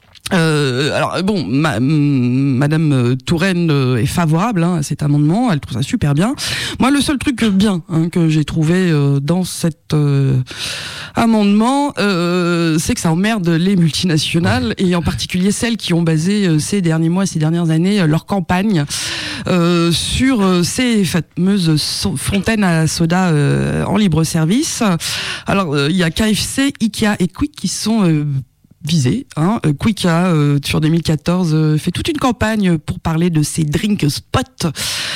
Euh, alors bon, ma, Madame Touraine est favorable hein, à cet amendement, elle trouve ça super bien. Moi, le seul truc bien hein, que j'ai trouvé euh, dans cet euh, amendement, euh, c'est que ça emmerde les multinationales et en particulier celles qui ont basé euh, ces derniers mois, ces dernières années, euh, leur campagne euh, sur euh, ces fameuses so- fontaines à soda euh, en libre service. Alors, il euh, y a K F C, Ikea et Quick qui sont euh, visé. Hein. Quick a, euh, sur deux mille quatorze, euh, fait toute une campagne pour parler de ces drink spots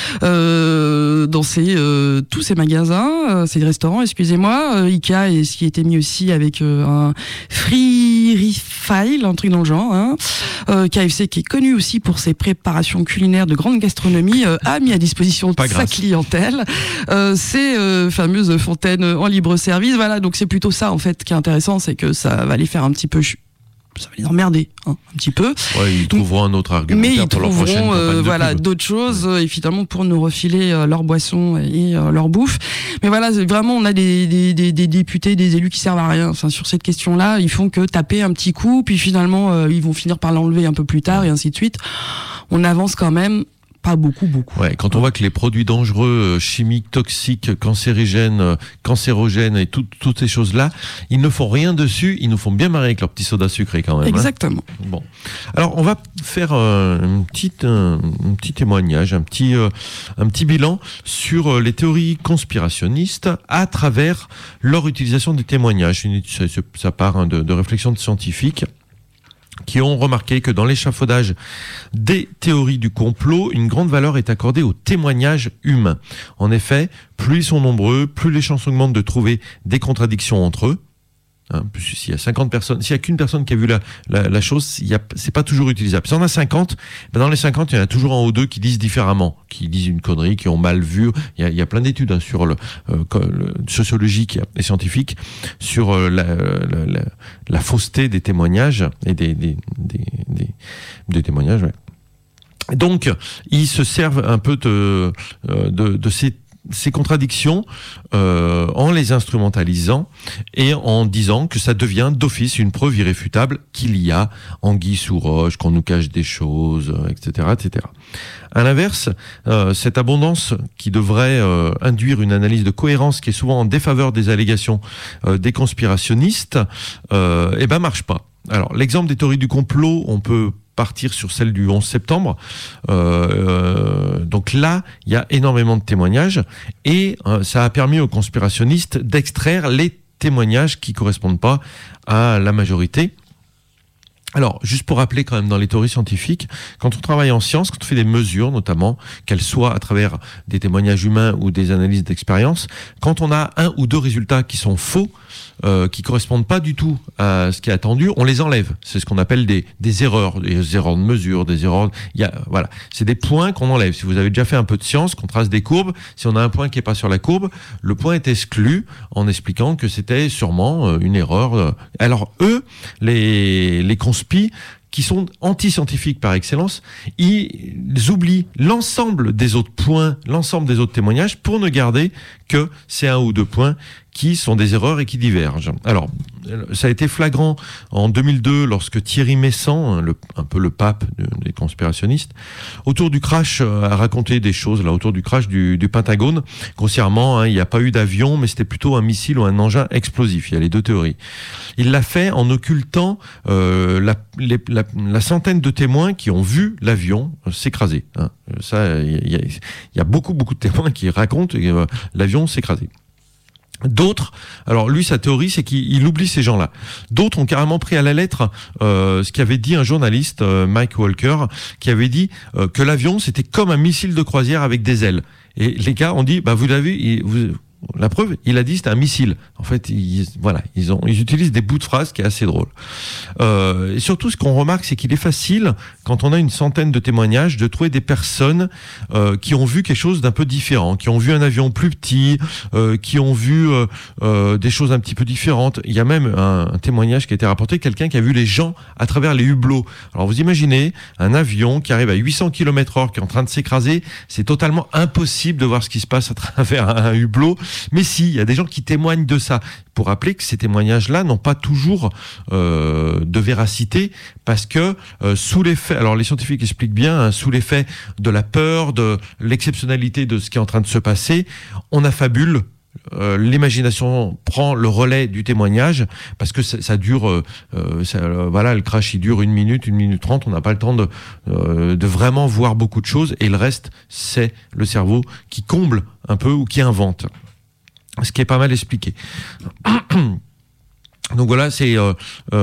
euh, dans ces, euh, tous ces magasins, euh, ces restaurants, excusez-moi. Euh, Ikea est ce qui a été mis aussi avec euh, un free refill, un truc dans le genre. Hein. Euh, K F C, qui est connu aussi pour ses préparations culinaires de grande gastronomie, euh, a mis à disposition de sa clientèle euh, ces euh, fameuses fontaines en libre service. Voilà, donc c'est plutôt ça en fait qui est intéressant, c'est que ça va les faire un petit peu ch- ça va les emmerder hein, un petit peu. Ouais, ils trouveront un autre argument. Mais ils pour trouveront leur prochaine euh, de voilà pub. d'autres choses euh, évidemment pour nous refiler euh, leurs boissons et euh, leur bouffe. Mais voilà, c'est vraiment on a des, des, des, des députés, des élus qui servent à rien. Enfin, sur cette question-là, ils font que taper un petit coup, puis finalement euh, ils vont finir par l'enlever un peu plus tard et ainsi de suite. On avance quand même. Pas beaucoup, beaucoup. Ouais, quand on voit que les produits dangereux, chimiques, toxiques, cancérigènes, cancérogènes et tout, toutes ces choses-là, ils ne font rien dessus, ils nous font bien marrer avec leur petit soda sucré quand même. Exactement. Hein. Bon. Alors, on va faire euh, un, petit, un, un petit témoignage, un petit, euh, un petit bilan sur les théories conspirationnistes à travers leur utilisation des témoignages. Ça, ça part hein, de, de réflexions de scientifiques. qui ont remarqué que dans l'échafaudage des théories du complot, une grande valeur est accordée aux témoignages humains. En effet, plus ils sont nombreux, plus les chances augmentent de trouver des contradictions entre eux. Hein, s'il y a cinquante personnes, s'il y a qu'une personne qui a vu la, la, la chose, il y a, c'est pas toujours utilisable. Si on a cinquante, ben dans les cinquante, il y en a toujours un ou deux qui disent différemment, qui disent une connerie, qui ont mal vu. Il y a, il y a plein d'études hein, sur le, euh, le sociologique et scientifique sur euh, la, la, la, la fausseté des témoignages et des, des, des, des, des témoignages. Ouais. Donc, ils se servent un peu de, de, de ces ces contradictions euh, en les instrumentalisant et en disant que ça devient d'office une preuve irréfutable qu'il y a anguille sous roche, qu'on nous cache des choses, et cetera, et cetera. À l'inverse, euh, cette abondance qui devrait euh, induire une analyse de cohérence qui est souvent en défaveur des allégations euh, des conspirationnistes, euh, eh ben marche pas. Alors, l'exemple des théories du complot, on peut partir sur celle du onze septembre. Euh, euh, donc là, il y a énormément de témoignages et euh, ça a permis aux conspirationnistes d'extraire les témoignages qui correspondent pas à la majorité. Alors, juste pour rappeler quand même dans les théories scientifiques, quand on travaille en science, quand on fait des mesures notamment, qu'elles soient à travers des témoignages humains ou des analyses d'expérience, quand on a un ou deux résultats qui sont faux, euh, qui correspondent pas du tout à ce qui est attendu, on les enlève. C'est ce qu'on appelle des, des erreurs, des erreurs de mesure, des erreurs. Il y a, voilà, c'est des points qu'on enlève. Si vous avez déjà fait un peu de science, qu'on trace des courbes, si on a un point qui est pas sur la courbe, le point est exclu en expliquant que c'était sûrement une erreur. Alors eux, les les conspi, qui sont anti-scientifiques par excellence, ils oublient l'ensemble des autres points, l'ensemble des autres témoignages pour ne garder que ces un ou deux points qui sont des erreurs et qui divergent. Alors, ça a été flagrant en deux mille deux lorsque Thierry Meyssan, le, un peu le pape de, des conspirationnistes, autour du crash, a raconté des choses là autour du crash du, du Pentagone. Grossièrement, hein, il n'y a pas eu d'avion, mais c'était plutôt un missile ou un engin explosif. Il y a les deux théories. Il l'a fait en occultant euh, la, les, la, la centaine de témoins qui ont vu l'avion s'écraser. Hein. Ça, il y, y a beaucoup beaucoup de témoins qui racontent que euh, l'avion s'écraser. D'autres, alors lui sa théorie c'est qu'il il oublie ces gens-là. D'autres ont carrément pris à la lettre euh, ce qu'avait dit un journaliste, euh, Mike Walker, qui avait dit euh, que l'avion c'était comme un missile de croisière avec des ailes. Et les gars ont dit bah vous l'avez, vous, la preuve, il a dit c'était un missile. En fait, ils, voilà, ils ont, ils utilisent des bouts de phrases qui est assez drôle. Euh, et surtout, ce qu'on remarque, c'est qu'il est facile, quand on a une centaine de témoignages, de trouver des personnes euh, qui ont vu quelque chose d'un peu différent, qui ont vu un avion plus petit, euh, qui ont vu euh, euh, des choses un petit peu différentes. Il y a même un, un témoignage qui a été rapporté, quelqu'un qui a vu les gens à travers les hublots. Alors, vous imaginez un avion qui arrive à huit cents kilomètres heure, qui est en train de s'écraser. C'est totalement impossible de voir ce qui se passe à travers un hublot. Mais si, il y a des gens qui témoignent de ça. Pour rappeler que ces témoignages-là n'ont pas toujours euh, de véracité, parce que euh, sous l'effet, alors les scientifiques expliquent bien, hein, sous l'effet de la peur, de l'exceptionnalité de ce qui est en train de se passer, on affabule. Euh, l'imagination prend le relais du témoignage parce que ça, ça dure euh, ça, euh, voilà, le crash il dure une minute, une minute trente, on n'a pas le temps de, euh, de vraiment voir beaucoup de choses, et le reste c'est le cerveau qui comble un peu ou qui invente, ce qui est pas mal expliqué. Donc voilà, c'est euh,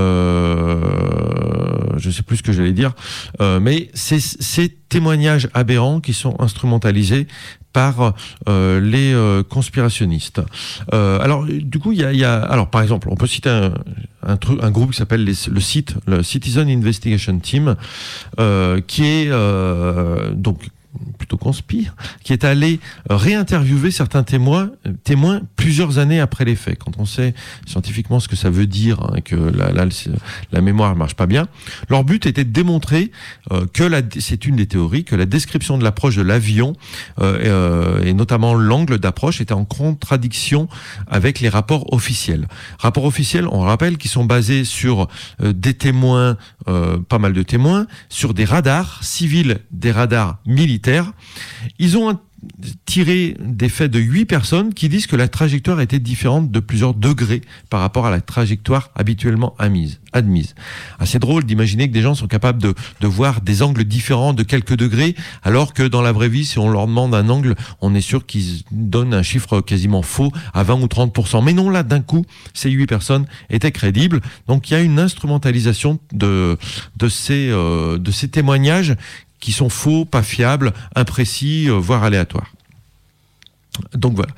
euh, je sais plus ce que j'allais dire, euh, mais c'est ces témoignages aberrants qui sont instrumentalisés par euh, les euh, conspirationnistes. Euh, alors du coup, il y a, y a, alors par exemple, on peut citer un, un, truc, un groupe qui s'appelle les, le C I T, le Citizen Investigation Team, euh, qui est euh, donc plutôt conspire, qui est allé réinterviewer certains témoins, témoins plusieurs années après les faits. Quand on sait scientifiquement ce que ça veut dire, hein, que la, la, la mémoire ne marche pas bien, leur but était de démontrer euh, que la, c'est une des théories, que la description de l'approche de l'avion, euh, euh, et notamment l'angle d'approche, était en contradiction avec les rapports officiels. Rapports officiels, on rappelle, qui sont basés sur euh, des témoins, euh, pas mal de témoins, sur des radars civils, des radars militaires. Ils ont tiré des faits de huit personnes qui disent que la trajectoire était différente de plusieurs degrés par rapport à la trajectoire habituellement admise. admise. Assez drôle d'imaginer que des gens sont capables de, de voir des angles différents de quelques degrés, alors que dans la vraie vie, si on leur demande un angle, on est sûr qu'ils donnent un chiffre quasiment faux à vingt ou trente pour cent. Mais non, là, d'un coup, ces huit personnes étaient crédibles. Donc, il y a une instrumentalisation de, de ces, euh, de ces témoignages qui sont faux, pas fiables, imprécis, euh, voire aléatoires. Donc voilà.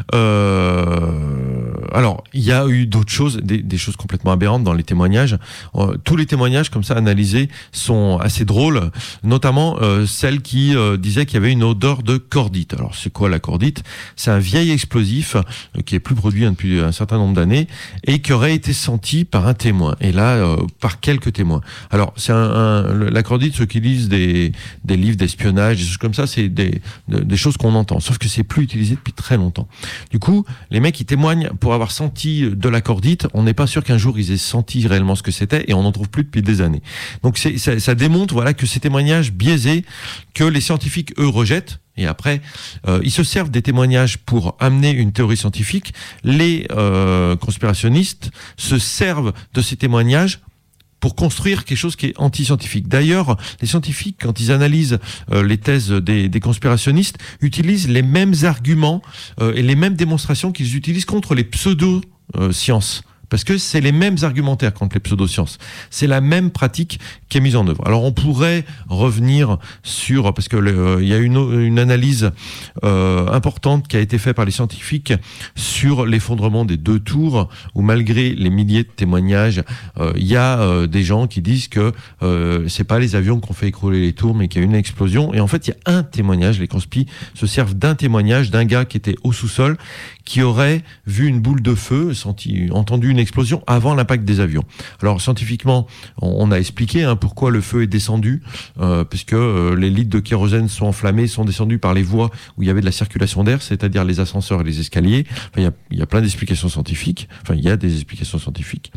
Euh, alors, il y a eu d'autres choses, des, des choses complètement aberrantes dans les témoignages. Euh, tous les témoignages comme ça analysés sont assez drôles, notamment euh, celle qui euh, disait qu'il y avait une odeur de cordite. Alors, c'est quoi la cordite ? C'est un vieil explosif euh, qui est plus produit hein, depuis un certain nombre d'années et qui aurait été senti par un témoin. Et là, euh, par quelques témoins. Alors, c'est un, un, la cordite, ceux qui lisent des, des livres d'espionnage, des choses comme ça, c'est des, des choses qu'on entend. Sauf que c'est plus utilisé depuis très longtemps. Du coup, les mecs qui témoignent pour avoir senti de la cordite, on n'est pas sûr qu'un jour ils aient senti réellement ce que c'était et on n'en trouve plus depuis des années. Donc c'est, ça, ça démontre voilà que ces témoignages biaisés que les scientifiques eux rejettent. Et après, euh, ils se servent des témoignages pour amener une théorie scientifique. Les euh, conspirationnistes se servent de ces témoignages pour construire quelque chose qui est anti-scientifique. D'ailleurs, les scientifiques, quand ils analysent euh, les thèses des, des conspirationnistes, utilisent les mêmes arguments euh, et les mêmes démonstrations qu'ils utilisent contre les pseudo-sciences. Parce que c'est les mêmes argumentaires contre les pseudosciences. C'est la même pratique qui est mise en œuvre. Alors on pourrait revenir sur, parce que il y a une, une analyse euh, importante qui a été faite par les scientifiques sur l'effondrement des deux tours, où malgré les milliers de témoignages, il euh, y a euh, des gens qui disent que euh, c'est pas les avions qui ont fait écrouler les tours, mais qu'il y a eu une explosion. Et en fait, il y a un témoignage. Les conspis se servent d'un témoignage d'un gars qui était au sous-sol, qui aurait vu une boule de feu, senti, entendu une explosion avant l'impact des avions. Alors scientifiquement, on, on a expliqué hein, pourquoi le feu est descendu, euh, puisque euh, les litres de kérosène sont enflammés, sont descendus par les voies où il y avait de la circulation d'air, c'est-à-dire les ascenseurs et les escaliers. Enfin, il y a, il y a plein d'explications scientifiques. Enfin, il y a des explications scientifiques.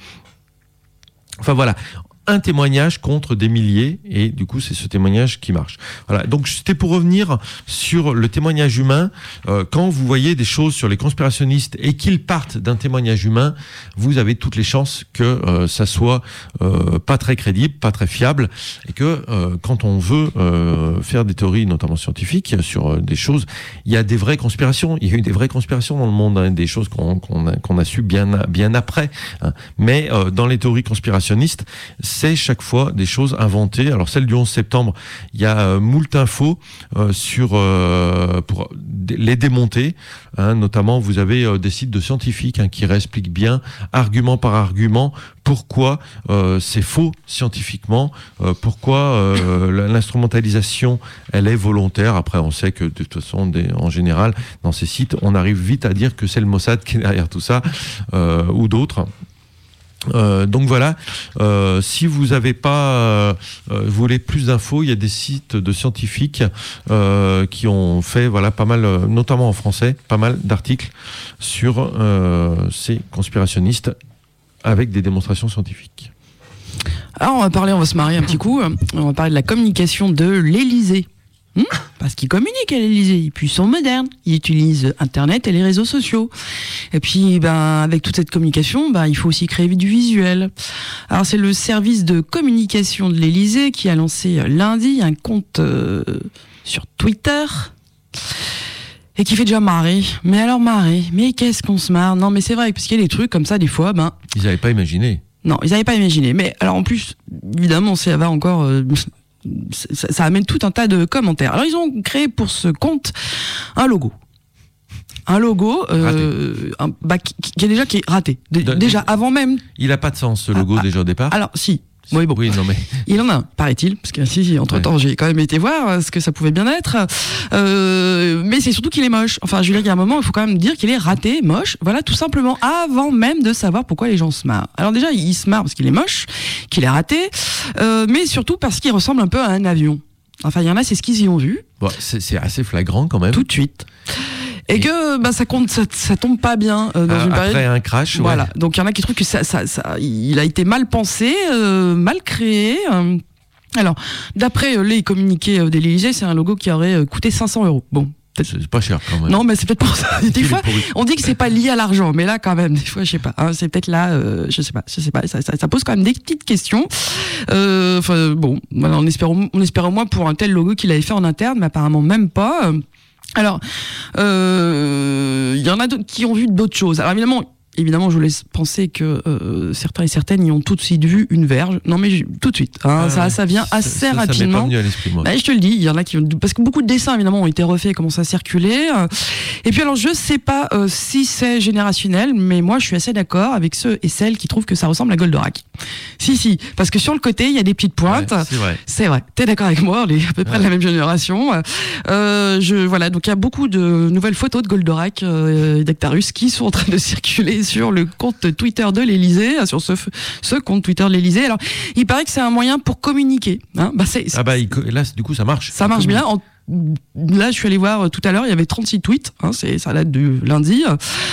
Enfin voilà. Un témoignage contre des milliers, et du coup c'est ce témoignage qui marche. Voilà. Donc c'était pour revenir sur le témoignage humain. Euh, quand vous voyez des choses sur les conspirationnistes et qu'ils partent d'un témoignage humain, vous avez toutes les chances que euh, ça soit euh, pas très crédible, pas très fiable, et que euh, quand on veut euh, faire des théories, notamment scientifiques, sur euh, des choses, il y a des vraies conspirations. Il y a eu des vraies conspirations dans le monde, hein, des choses qu'on, qu'on, a, qu'on a su bien, bien après. Hein. Mais euh, dans les théories conspirationnistes, c'est chaque fois des choses inventées. Alors celle du onze septembre, il y a euh, moult infos euh, sur euh, pour d- les démonter. Hein, notamment, vous avez euh, des sites de scientifiques hein, qui réexpliquent bien, argument par argument, pourquoi euh, c'est faux scientifiquement, euh, pourquoi euh, l'instrumentalisation elle est volontaire. Après, on sait que de toute façon, des, en général, dans ces sites, on arrive vite à dire que c'est le Mossad qui est derrière tout ça euh, ou d'autres. Euh, donc voilà, euh, si vous n'avez pas, euh, vous voulez plus d'infos, il y a des sites de scientifiques euh, qui ont fait voilà pas mal, euh, notamment en français, pas mal d'articles sur euh, ces conspirationnistes avec des démonstrations scientifiques. Alors on va parler, on va se marier un petit coup, on va parler de la communication de l'Élysée. Hum Parce qu'ils communiquent à l'Élysée, puis ils sont modernes, ils utilisent Internet et les réseaux sociaux. Et puis, ben, avec toute cette communication, ben, il faut aussi créer du visuel. Alors, c'est le service de communication de l'Élysée qui a lancé lundi un compte euh, sur Twitter et qui fait déjà marrer. Mais alors marrer, mais qu'est-ce qu'on se marre ? Non, mais c'est vrai, parce qu'il y a des trucs comme ça, des fois, ben... Ils n'avaient pas imaginé. Non, ils n'avaient pas imaginé. Mais alors, en plus, évidemment, ça va encore... Euh, Ça, ça amène tout un tas de commentaires. Alors ils ont créé pour ce compte un logo, un logo euh, un, bah, qui, qui est déjà qui est raté. D- de, déjà avant même. Il a pas de sens ce logo ah, déjà au départ. Alors si. Oui, bon. Oui, non, mais... Il en a un, paraît-il, parce que si, entre temps, ouais. J'ai quand même été voir ce que ça pouvait bien être. Euh, mais c'est surtout qu'il est moche. Enfin, je veux dire, il y a un moment, il faut quand même dire qu'il est raté, moche. Voilà, tout simplement, avant même de savoir pourquoi les gens se marrent. Alors déjà, il se marre parce qu'il est moche, qu'il est raté, euh, mais surtout parce qu'il ressemble un peu à un avion. Enfin, il y en a, c'est ce qu'ils y ont vu. Bon, c'est, c'est assez flagrant quand même. Tout de suite. Et que bah, ça, compte, ça, ça tombe pas bien euh, dans euh, une période. Après un crash, voilà. Ouais. Donc il y en a qui trouvent que ça, ça, ça, il a été mal pensé, euh, mal créé. Euh. Alors, d'après euh, les communiqués euh, de l'Élysée, c'est un logo qui aurait euh, coûté cinq cents euros. Bon, C'est pas cher quand même. Non, mais c'est peut-être pour ça. Des fois, on dit que c'est pas lié à l'argent, mais là, quand même, des fois, je sais pas. Hein, c'est peut-être là, euh, je sais pas, je sais pas. Ça, ça, ça pose quand même des petites questions. Euh, enfin, bon, voilà, on espère, on espère au moins pour un tel logo qu'il avait fait en interne, mais apparemment même pas. Alors, il euh, y en a d'autres qui ont vu d'autres choses. Alors évidemment. Évidemment, je vous laisse penser que euh, certains et certaines y ont tout de suite vu une verge. Non, mais j- tout de suite. Hein, ah, ça, ça vient assez ça, ça rapidement. Ça m'est pas venu à l'esprit, moi. Bah, je te le dis, il y en a qui parce que beaucoup de dessins évidemment ont été refaits, commencent à circuler. Et puis alors, je sais pas euh, si c'est générationnel, mais moi, je suis assez d'accord avec ceux et celles qui trouvent que ça ressemble à Goldorak. Si, si, parce que sur le côté, il y a des petites pointes. Ouais, c'est vrai. C'est vrai. T'es d'accord avec moi? On est à peu près ouais. de la même génération. Euh, je voilà. Donc il y a beaucoup de nouvelles photos de Goldorak euh, et d'Actarus qui sont en train de circuler sur le compte Twitter de l'Élysée, sur ce, ce compte Twitter de l'Élysée. Alors, il paraît que c'est un moyen pour communiquer. Hein. Bah, c'est, c'est, ah bah, il, là, du coup, ça marche. Ça marche bien. En, là, je suis allé voir tout à l'heure, il y avait trente-six tweets, hein, c'est, ça date du lundi.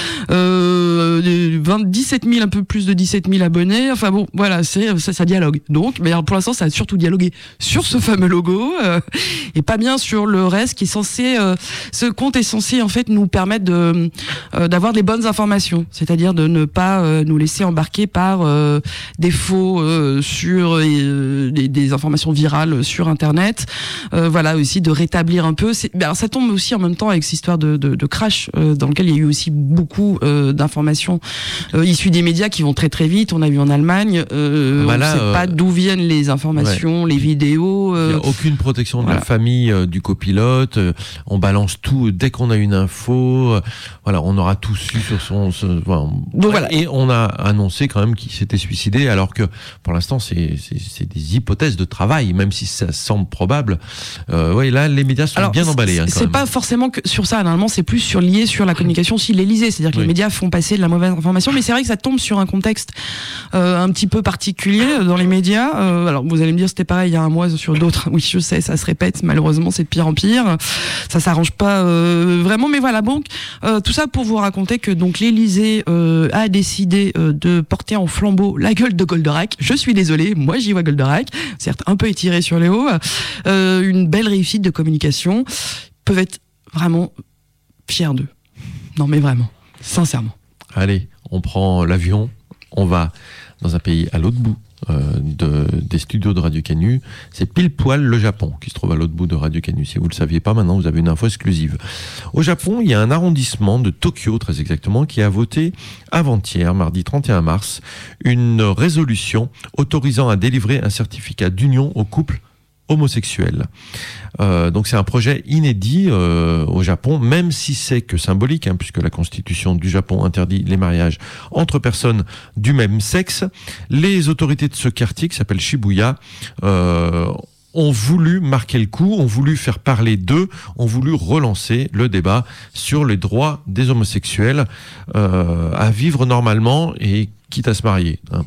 Euh, vingt, dix-sept mille, un peu plus de dix-sept mille abonnés. Enfin bon, voilà, c'est, ça, ça dialogue. Donc, mais alors, pour l'instant, ça a surtout dialogué sur ce fameux logo euh, et pas bien sur le reste qui est censé, euh, ce compte est censé en fait nous permettre de, euh, d'avoir des bonnes informations, c'est-à-dire de ne pas euh, nous laisser embarquer par euh, des faux euh, sur euh, des, des informations virales sur Internet. Euh, voilà, aussi de rétablir un peu. C'est, ben, ça tombe aussi en même temps avec cette histoire de, de, de crash euh, dans lequel il y a eu aussi beaucoup euh, d'informations euh, issues des médias qui vont très très vite. On a vu en Allemagne, euh, bah là, on ne sait euh, pas d'où viennent les informations, ouais. les vidéos. Euh, il n'y a aucune protection de voilà. la famille euh, du copilote. Euh, on balance tout dès qu'on a une info. Euh, voilà, on aura tout su sur son. son voilà. Donc, voilà. Et on a annoncé quand même qu'il s'était suicidé, alors que pour l'instant c'est, c'est, c'est des hypothèses de travail, même si ça semble probable. Euh, ouais, là les médias sont alors, bien emballés. Hein, c'est même. Pas forcément que sur ça. Normalement, c'est plus sur lié sur la communication aussi l'Élysée, c'est-à-dire que oui. les médias font passer de la mauvaise information, mais c'est vrai que ça tombe sur un contexte euh, un petit peu particulier dans les médias. Euh, alors, vous allez me dire, c'était pareil il y a un mois sur d'autres. Oui, je sais, ça se répète. Malheureusement, c'est de pire en pire. Ça s'arrange pas euh, vraiment, mais voilà. Donc, euh, tout ça pour vous raconter que donc l'Élysée euh, a décidé euh, de porter en flambeau la gueule de Goldorak. Je suis désolé, moi j'y vois Goldorak, certes un peu étiré sur les hauts. Euh, une belle réussite de communication. Peuvent être vraiment fiers d'eux. Non mais vraiment, sincèrement. Allez, on prend l'avion, on va dans un pays à l'autre bout euh, de, des studios de Radio Canu. C'est pile poil le Japon qui se trouve à l'autre bout de Radio Canu. Si vous ne le saviez pas, maintenant vous avez une info exclusive. Au Japon, il y a un arrondissement de Tokyo, très exactement, qui a voté avant-hier, mardi trente et un mars, une résolution autorisant à délivrer un certificat d'union aux couples homosexuels. Euh, donc c'est un projet inédit euh, au Japon, même si c'est que symbolique, hein, puisque la constitution du Japon interdit les mariages entre personnes du même sexe. Les autorités de ce quartier, qui s'appelle Shibuya, euh, ont voulu marquer le coup, ont voulu faire parler d'eux, ont voulu relancer le débat sur les droits des homosexuels euh, à vivre normalement et quitte à se marier, hein.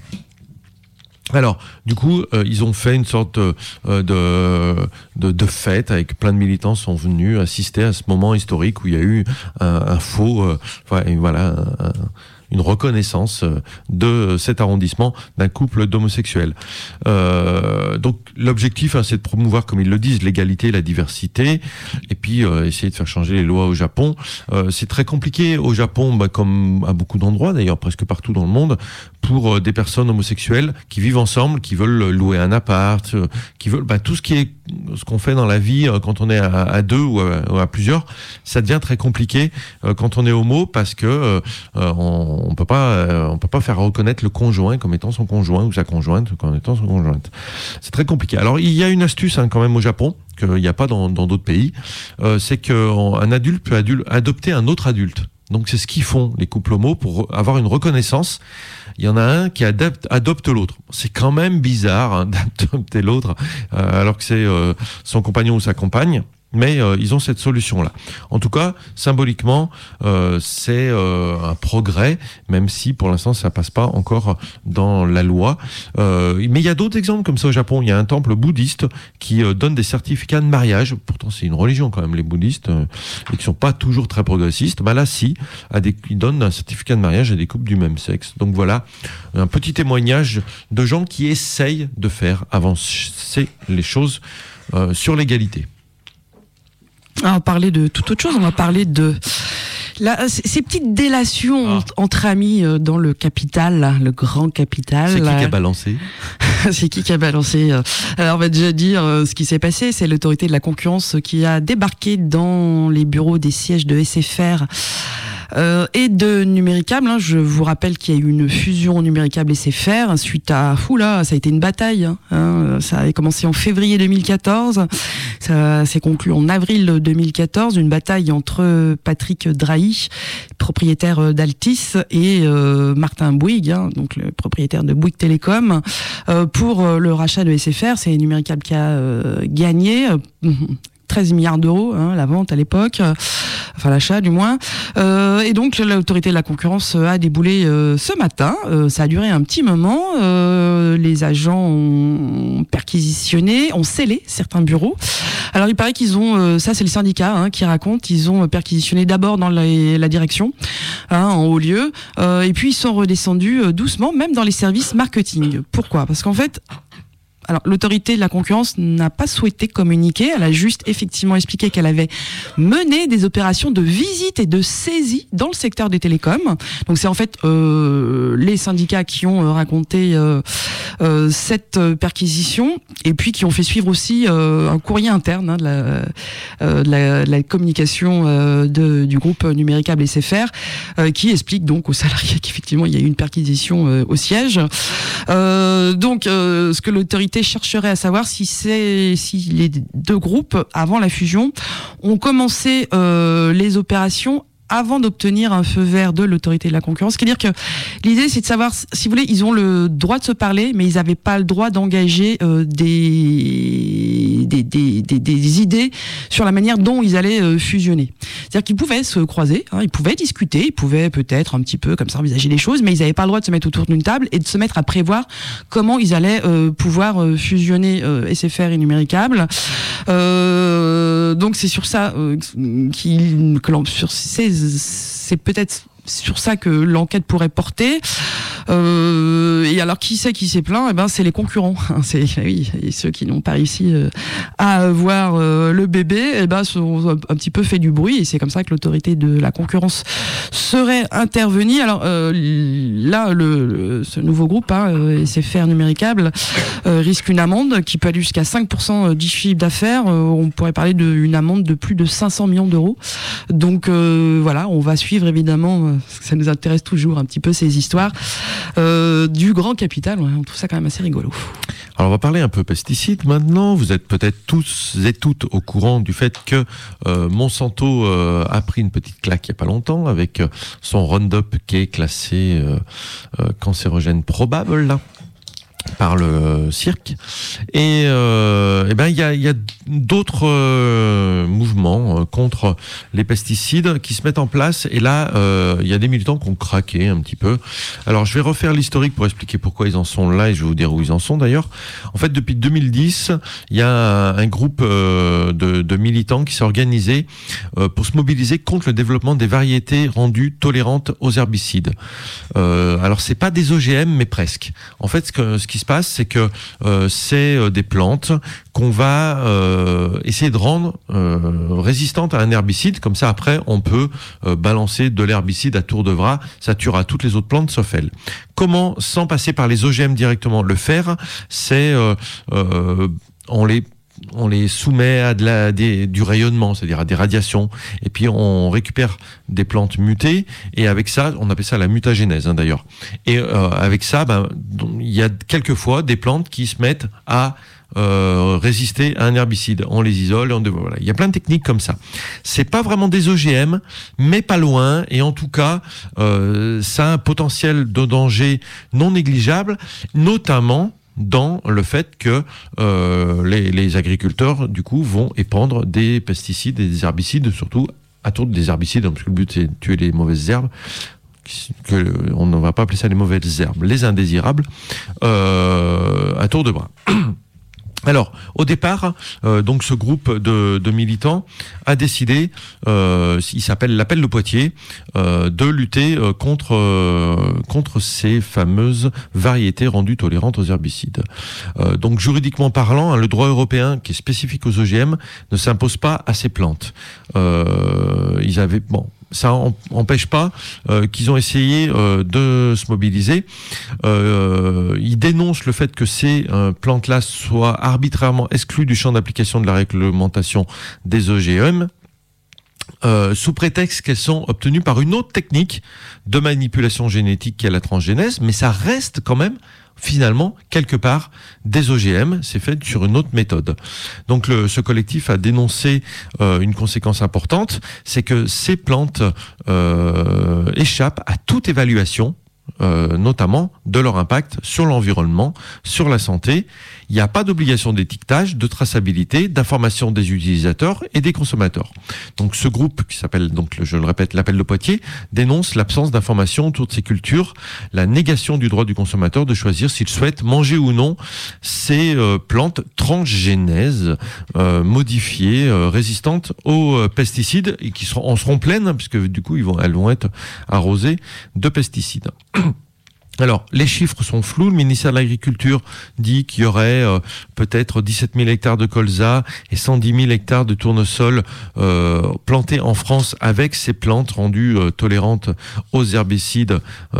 Alors, du coup, euh, ils ont fait une sorte euh, de, de, de fête avec plein de militants sont venus assister à ce moment historique où il y a eu un, un faux, euh, voilà, un, une reconnaissance de cet arrondissement d'un couple d'homosexuels. Euh, donc, l'objectif, hein, c'est de promouvoir, comme ils le disent, l'égalité, la diversité, et puis euh, essayer de faire changer les lois au Japon. Euh, c'est très compliqué au Japon, bah, comme à beaucoup d'endroits, d'ailleurs presque partout dans le monde, pour euh, des personnes homosexuelles qui vivent ensemble, qui veulent louer un appart, euh, qui veulent bah, tout ce qui est ce qu'on fait dans la vie euh, quand on est à, à deux ou à, ou à plusieurs, ça devient très compliqué euh, quand on est homo parce que euh, on, on peut pas euh, on peut pas faire reconnaître le conjoint comme étant son conjoint ou sa conjointe comme étant son conjointe. C'est très compliqué. Alors il y a une astuce hein, quand même au Japon qu'il n'y a pas dans, dans d'autres pays, euh, c'est qu'un adulte peut adulte, adopter un autre adulte. Donc c'est ce qu'ils font les couples homo pour avoir une reconnaissance. Il y en a un qui adapte, adopte l'autre. C'est quand même bizarre hein, d'adopter l'autre euh, alors que c'est euh, son compagnon ou sa compagne. Mais euh, ils ont cette solution-là. En tout cas, symboliquement, euh, c'est euh, un progrès, même si pour l'instant ça passe pas encore dans la loi. Euh, mais il y a d'autres exemples comme ça au Japon. Il y a un temple bouddhiste qui euh, donne des certificats de mariage. Pourtant, c'est une religion quand même, les bouddhistes, euh, et qui sont pas toujours très progressistes. Bah là, si, à des, ils donnent un certificat de mariage à des couples du même sexe. Donc voilà, un petit témoignage de gens qui essayent de faire avancer les choses euh, sur l'égalité. On va parler de toute autre chose. On va parler de la, ces petites délations ah. entre amis dans le capital, le grand capital. C'est qui qui a balancé? C'est qui qui a balancé? Alors on va déjà dire ce qui s'est passé. C'est l'autorité de la concurrence qui a débarqué dans les bureaux des sièges de S F R Euh, et de Numéricable. Hein. Je vous rappelle qu'il y a eu une fusion Numéricable et S F R suite à... Fou là, ça a été une bataille. Hein. Ça avait commencé en février deux mille quatorze. Ça s'est conclu en avril deux mille quatorze. Une bataille entre Patrick Drahi, propriétaire d'Altis, et euh, Martin Bouygues, hein, donc le propriétaire de Bouygues Télécom, euh, pour le rachat de S F R. C'est Numéricable qui a euh, gagné... treize milliards d'euros, hein, la vente à l'époque, enfin l'achat du moins. Euh, et donc l'autorité de la concurrence a déboulé euh, ce matin. Euh, ça a duré un petit moment. Euh, les agents ont perquisitionné, ont scellé certains bureaux. Alors il paraît qu'ils ont, euh, ça c'est le syndicat hein, qui raconte, ils ont perquisitionné d'abord dans les, la direction, hein, en haut lieu, euh, et puis ils sont redescendus euh, doucement, même dans les services marketing. Pourquoi ? Parce qu'en fait, alors, l'autorité de la concurrence n'a pas souhaité communiquer. Elle a juste effectivement expliqué qu'elle avait mené des opérations de visite et de saisie dans le secteur des télécoms. Donc, c'est en fait euh, les syndicats qui ont euh, raconté euh, euh, cette euh, perquisition et puis qui ont fait suivre aussi euh, un courrier interne hein, de, la, euh, de, la, de la communication euh, de, du groupe Numéricable S F R euh, qui explique donc aux salariés qu'effectivement il y a eu une perquisition euh, au siège. Euh, donc, euh, ce que l'autorité chercherait à savoir si c'est si les deux groupes avant la fusion ont commencé euh, les opérations avant d'obtenir un feu vert de l'autorité de la concurrence. C'est-à-dire que l'idée, c'est de savoir, si vous voulez, ils ont le droit de se parler, mais ils n'avaient pas le droit d'engager euh, des, des, des, des, des idées sur la manière dont ils allaient euh, fusionner. C'est-à-dire qu'ils pouvaient se croiser, hein, ils pouvaient discuter, ils pouvaient peut-être un petit peu comme ça envisager les choses, mais ils n'avaient pas le droit de se mettre autour d'une table et de se mettre à prévoir comment ils allaient euh, pouvoir euh, fusionner euh, S F R et Numéricable. Euh, donc c'est sur ça euh, qu'il, que l'on, sur ces c'est peut-être sur ça que l'enquête pourrait porter. Euh, et alors, qui c'est qui s'est plaint ? Eh ben, c'est les concurrents. C'est oui, et ceux qui n'ont pas réussi euh, à avoir euh, le bébé, eh ben, sont un petit peu fait du bruit. Et c'est comme ça que l'autorité de la concurrence serait intervenue. Alors euh, là, le, le ce nouveau groupe, hein, S F R Numéricable, euh, risque une amende qui peut aller jusqu'à cinq pour cent du chiffre d'affaires. Euh, on pourrait parler d'une amende de plus de cinq cents millions d'euros. Donc euh, voilà, on va suivre évidemment. Parce que ça nous intéresse toujours un petit peu ces histoires euh, du grand capital. Ouais, on trouve ça quand même assez rigolo. Alors on va parler un peu pesticides maintenant. Vous êtes peut-être tous et toutes au courant du fait que euh, Monsanto euh, a pris une petite claque il n'y a pas longtemps avec euh, son Roundup qui est classé euh, euh, cancérogène probable là, par le cirque. Et, euh, et ben il y a, y a d'autres euh, mouvements euh, contre les pesticides qui se mettent en place. Et là, il euh, y a des militants qui ont craqué un petit peu. Alors, je vais refaire l'historique pour expliquer pourquoi ils en sont là et je vais vous dire où ils en sont d'ailleurs. En fait, depuis deux mille dix, il y a un, un groupe euh, de, de militants qui s'est organisé euh, pour se mobiliser contre le développement des variétés rendues tolérantes aux herbicides. Euh, alors, c'est pas des O G M, mais presque. En fait, ce que ce qui se passe, c'est que euh, c'est euh, des plantes qu'on va euh, essayer de rendre euh, résistantes à un herbicide. Comme ça, après, on peut euh, balancer de l'herbicide à tour de bras. Ça tuera toutes les autres plantes sauf elles. Comment, sans passer par les O G M directement, le faire ? C'est euh, euh, on les on les soumet à de la, des, du rayonnement, c'est-à-dire à des radiations, et puis on récupère des plantes mutées, et avec ça, on appelle ça la mutagénèse hein, d'ailleurs. Et euh, avec ça, ben, il y a quelquefois des plantes qui se mettent à euh, résister à un herbicide. On les isole, on, voilà. Il y a plein de techniques comme ça. C'est pas vraiment des O G M, mais pas loin, et en tout cas, euh, ça a un potentiel de danger non négligeable, notamment dans le fait que euh, les, les agriculteurs, du coup, vont épandre des pesticides et des herbicides, surtout à tour des herbicides, parce que le but c'est de tuer les mauvaises herbes, que on ne va pas appeler ça les mauvaises herbes, les indésirables, euh, à tour de bras. Alors, au départ, euh, donc ce groupe de, de militants a décidé, euh, il s'appelle l'Appel de Poitiers, euh, de lutter euh, contre euh, contre ces fameuses variétés rendues tolérantes aux herbicides. Euh, donc, juridiquement parlant, hein, le droit européen qui est spécifique aux O G M ne s'impose pas à ces plantes. Euh, ils avaient bon. Ça n'empêche pas euh, qu'ils ont essayé euh, de se mobiliser. Euh, ils dénoncent le fait que ces euh, plantes-là soient arbitrairement exclues du champ d'application de la réglementation des O G M, euh, sous prétexte qu'elles sont obtenues par une autre technique de manipulation génétique qui est la transgénèse, mais ça reste quand même finalement, quelque part, des O G M, c'est fait sur une autre méthode. Donc le, ce collectif a dénoncé euh, une conséquence importante, c'est que ces plantes euh, échappent à toute évaluation, euh, notamment de leur impact sur l'environnement, sur la santé. Il n'y a pas d'obligation d'étiquetage, de traçabilité, d'information des utilisateurs et des consommateurs. Donc ce groupe, qui s'appelle, donc je le répète, l'Appel de Poitiers, dénonce l'absence d'information autour de ces cultures, la négation du droit du consommateur de choisir s'il souhaite manger ou non ces euh, plantes transgénèses, euh, modifiées, euh, résistantes aux euh, pesticides, et qui seront, en seront pleines, puisque du coup ils vont, elles vont être arrosées de pesticides. Alors, les chiffres sont flous. Le ministère de l'Agriculture dit qu'il y aurait euh, peut-être dix-sept mille hectares de colza et cent dix mille hectares de tournesol euh, plantés en France avec ces plantes rendues euh, tolérantes aux herbicides.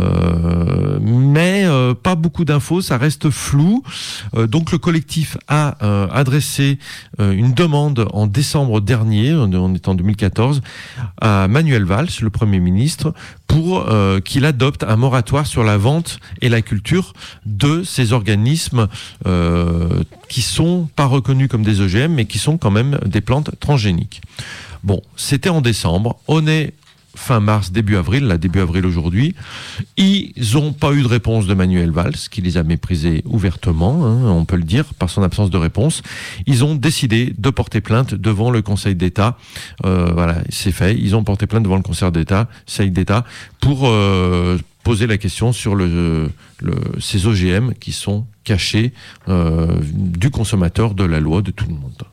Euh, mais euh, pas beaucoup d'infos, ça reste flou. Euh, donc, le collectif a euh, adressé euh, une demande en décembre dernier, on est en deux mille quatorze, à Manuel Valls, le Premier ministre, pour euh, qu'il adopte un moratoire sur la vente et la culture de ces organismes euh, qui sont pas reconnus comme des O G M, mais qui sont quand même des plantes transgéniques. Bon, c'était en décembre, on est fin mars, début avril, là début avril aujourd'hui, ils n'ont pas eu de réponse de Manuel Valls, qui les a méprisés ouvertement, hein, on peut le dire, par son absence de réponse. Ils ont décidé de porter plainte devant le Conseil d'État. Euh, voilà, c'est fait. Ils ont porté plainte devant le Conseil d'État, Conseil d'État, pour euh, poser la question sur le, le, ces O G M qui sont cachés euh, du consommateur, de la loi, de tout le monde.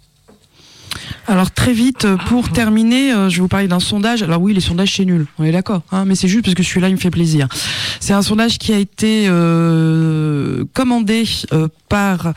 Alors très vite, pour terminer, euh, je vais vous parler d'un sondage. Alors oui, les sondages c'est nul, on est d'accord, hein, mais c'est juste parce que celui-là il me fait plaisir. C'est un sondage qui a été euh, commandé euh, par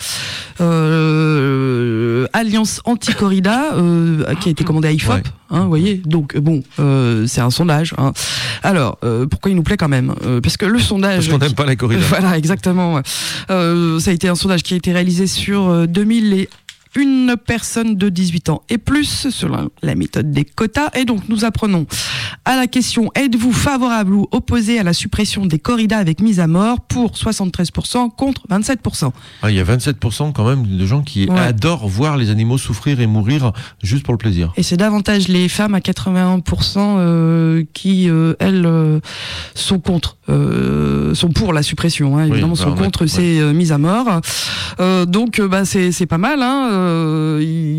euh, Alliance Anti-Corrida, euh, qui a été commandé à I F O P. Ouais. Hein, vous voyez, donc bon, euh, c'est un sondage. Hein. Alors, euh, pourquoi il nous plaît quand même euh, Parce que le sondage... Parce qu'on n'aime pas la corrida. Voilà, exactement. Euh, ça a été un sondage qui a été réalisé sur euh, deux mille et une personne de dix-huit ans et plus selon la méthode des quotas. Et donc nous apprenons à la question: êtes-vous favorable ou opposé à la suppression des corridas avec mise à mort? Pour soixante-treize pour cent contre vingt-sept pour cent. Ah, il y a vingt-sept pour cent quand même de gens qui ouais. adorent voir les animaux souffrir et mourir juste pour le plaisir. Et c'est davantage les femmes à quatre-vingt-un pour cent euh, qui euh, elles euh, sont contre, euh, sont pour la suppression. Hein, évidemment, oui, sont contre ces ouais. euh, mises à mort. Euh, donc euh, bah c'est c'est pas mal. Hein. Euh,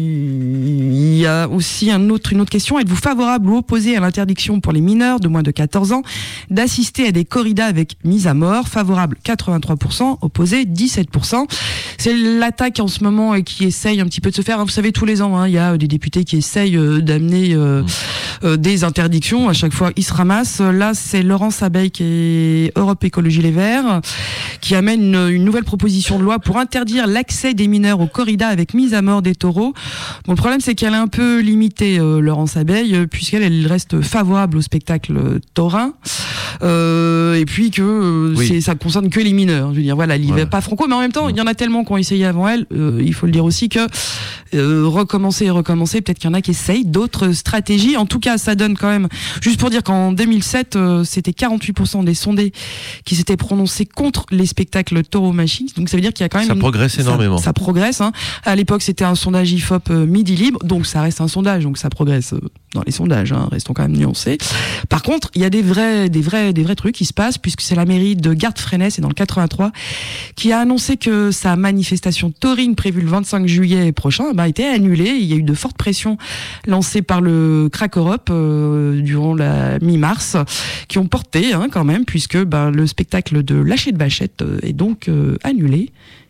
il y a aussi un autre, une autre question: êtes-vous favorable ou opposé à l'interdiction pour les mineurs de moins de quatorze ans d'assister à des corridas avec mise à mort? Favorable quatre-vingt-trois pour cent, opposé dix-sept pour cent. C'est l'attaque en ce moment et qui essaye un petit peu de se faire. Vous savez, tous les ans, hein, il y a des députés qui essayent euh, d'amener euh, mmh. euh, des interdictions. À chaque fois, ils se ramassent. Là, c'est Laurence Abeille qui est Europe Écologie Les Verts qui amène une, une nouvelle proposition de loi pour interdire l'accès des mineurs aux corridas avec mise à mort des taureaux. Bon, le problème, c'est qu'elle est un peu limitée, euh, Laurence Abeille, puisqu'elle elle reste favorable au spectacle taurin, euh, et puis que euh, oui. c'est, ça concerne que les mineurs. Je veux dire, voilà, il ouais. va pas franco, mais en même temps, il y en a tellement qui ont essayé avant elle. Euh, il faut le dire aussi que euh, recommencer et recommencer, peut-être qu'il y en a qui essayent d'autres stratégies. En tout cas, ça donne quand même. Juste pour dire qu'en deux mille sept, euh, c'était quarante-huit pour cent des sondés qui s'étaient prononcés contre les spectacles taureau-machiques. Donc ça veut dire qu'il y a quand même. Ça une... progresse énormément. Ça, ça progresse. Hein. À l'époque, c'était un sondage I F O P euh, Midi Libre, donc ça reste un sondage, donc ça progresse euh, dans les sondages. Hein, restons quand même nuancés. Par contre, il y a des vrais, des vrais, des vrais trucs qui se passent, puisque c'est la mairie de Gardes-Fresnay, c'est dans le quatre-vingt-trois, qui a annoncé que sa manifestation taurine prévue le vingt-cinq juillet prochain bah, a été annulée. Il y a eu de fortes pressions lancées par le Crack Europe euh, durant la mi-mars, qui ont porté hein, quand même, puisque bah, le spectacle de Lâcher de Vachette euh, est donc euh, annulé.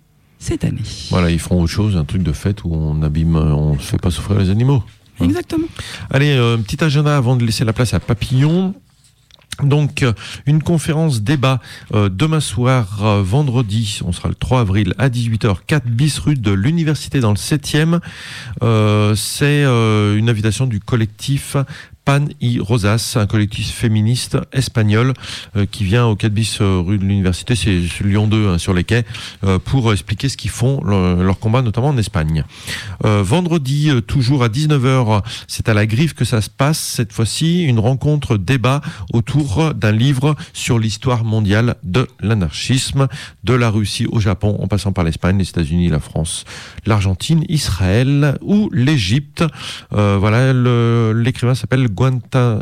cette année. Voilà, ils feront autre chose, un truc de fête où on abîme, on ne fait pas souffrir les animaux. Hein. Exactement. Allez, euh, un petit agenda avant de laisser la place à Papillon. Donc, une conférence débat euh, demain soir, euh, vendredi, on sera le trois avril à dix-huit heures, quatre bis rue de l'Université dans le septième. Euh, c'est euh, une invitation du collectif Pan y Rosas, un collectif féministe espagnol euh, qui vient au quatre bis euh, rue de l'Université, c'est sur Lyon deux, hein, sur les quais, euh, pour expliquer ce qu'ils font, le, leur combat notamment en Espagne. Euh, vendredi, euh, toujours à dix-neuf heures, c'est à la Griffe que ça se passe, cette fois-ci, une rencontre débat autour d'un livre sur l'histoire mondiale de l'anarchisme, de la Russie au Japon, en passant par l'Espagne, les États-Unis, la France, l'Argentine, Israël ou l'Égypte. Euh, voilà, le, l'écrivain s'appelle Guanta,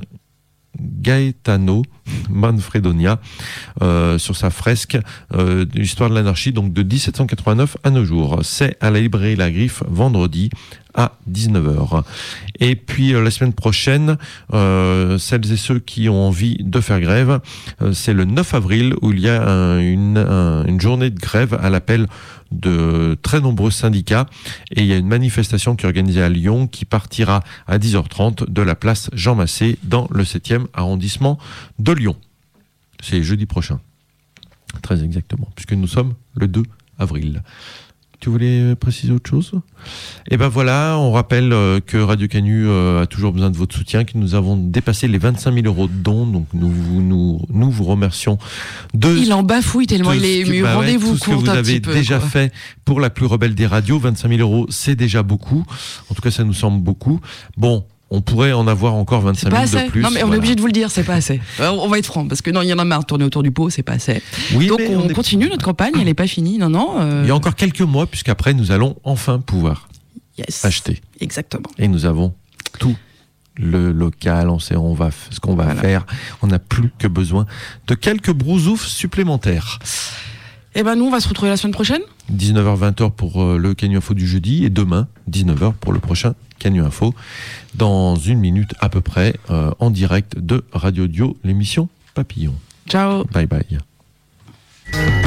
Gaetano Manfredonia, euh, sur sa fresque euh, de l'histoire de l'anarchie, donc de dix-sept cent quatre-vingt-neuf à nos jours. C'est à la librairie La Griffe, vendredi à dix-neuf heures. Et puis euh, la semaine prochaine, euh, celles et ceux qui ont envie de faire grève, euh, c'est le neuf avril où il y a un, une, un, une journée de grève à l'appel de très nombreux syndicats, et il y a une manifestation qui est organisée à Lyon qui partira à dix heures trente de la place Jean Massé dans le septième arrondissement de Lyon. C'est jeudi prochain, très exactement, puisque nous sommes le deux avril. Tu voulais préciser autre chose ? Et ben voilà, on rappelle euh, que Radio Canu euh, a toujours besoin de votre soutien, que nous avons dépassé les vingt-cinq mille euros de dons, donc nous vous, nous, nous vous remercions de... Il en bafouille tellement il est ému. Bah ouais, Rendez-vous tout ce que compte vous un avez petit peu, déjà quoi. fait pour la plus rebelle des radios. vingt-cinq mille euros, c'est déjà beaucoup. En tout cas, ça nous semble beaucoup. Bon, on pourrait en avoir encore vingt-cinq mille de plus. Non, mais on voilà. est obligé de vous le dire, c'est pas assez. Alors, on va être franc, parce que non, il y en a marre de tourner autour du pot, c'est pas assez. Oui, donc mais on, on est... continue notre campagne, elle n'est pas finie, non, non. Euh... Il y a encore quelques mois, puisqu'après, nous allons enfin pouvoir yes. acheter. Exactement. Et nous avons tout le local, on sait on va f- ce qu'on va voilà. faire. On n'a plus que besoin de quelques brousoufs supplémentaires. Eh ben nous, on va se retrouver la semaine prochaine. dix-neuf heures vingt pour euh, le Canu Info du jeudi, et demain, dix-neuf heures pour le prochain Canu Info. Dans une minute à peu près, euh, en direct de Radio Dio, l'émission Papillon. Ciao. Bye bye.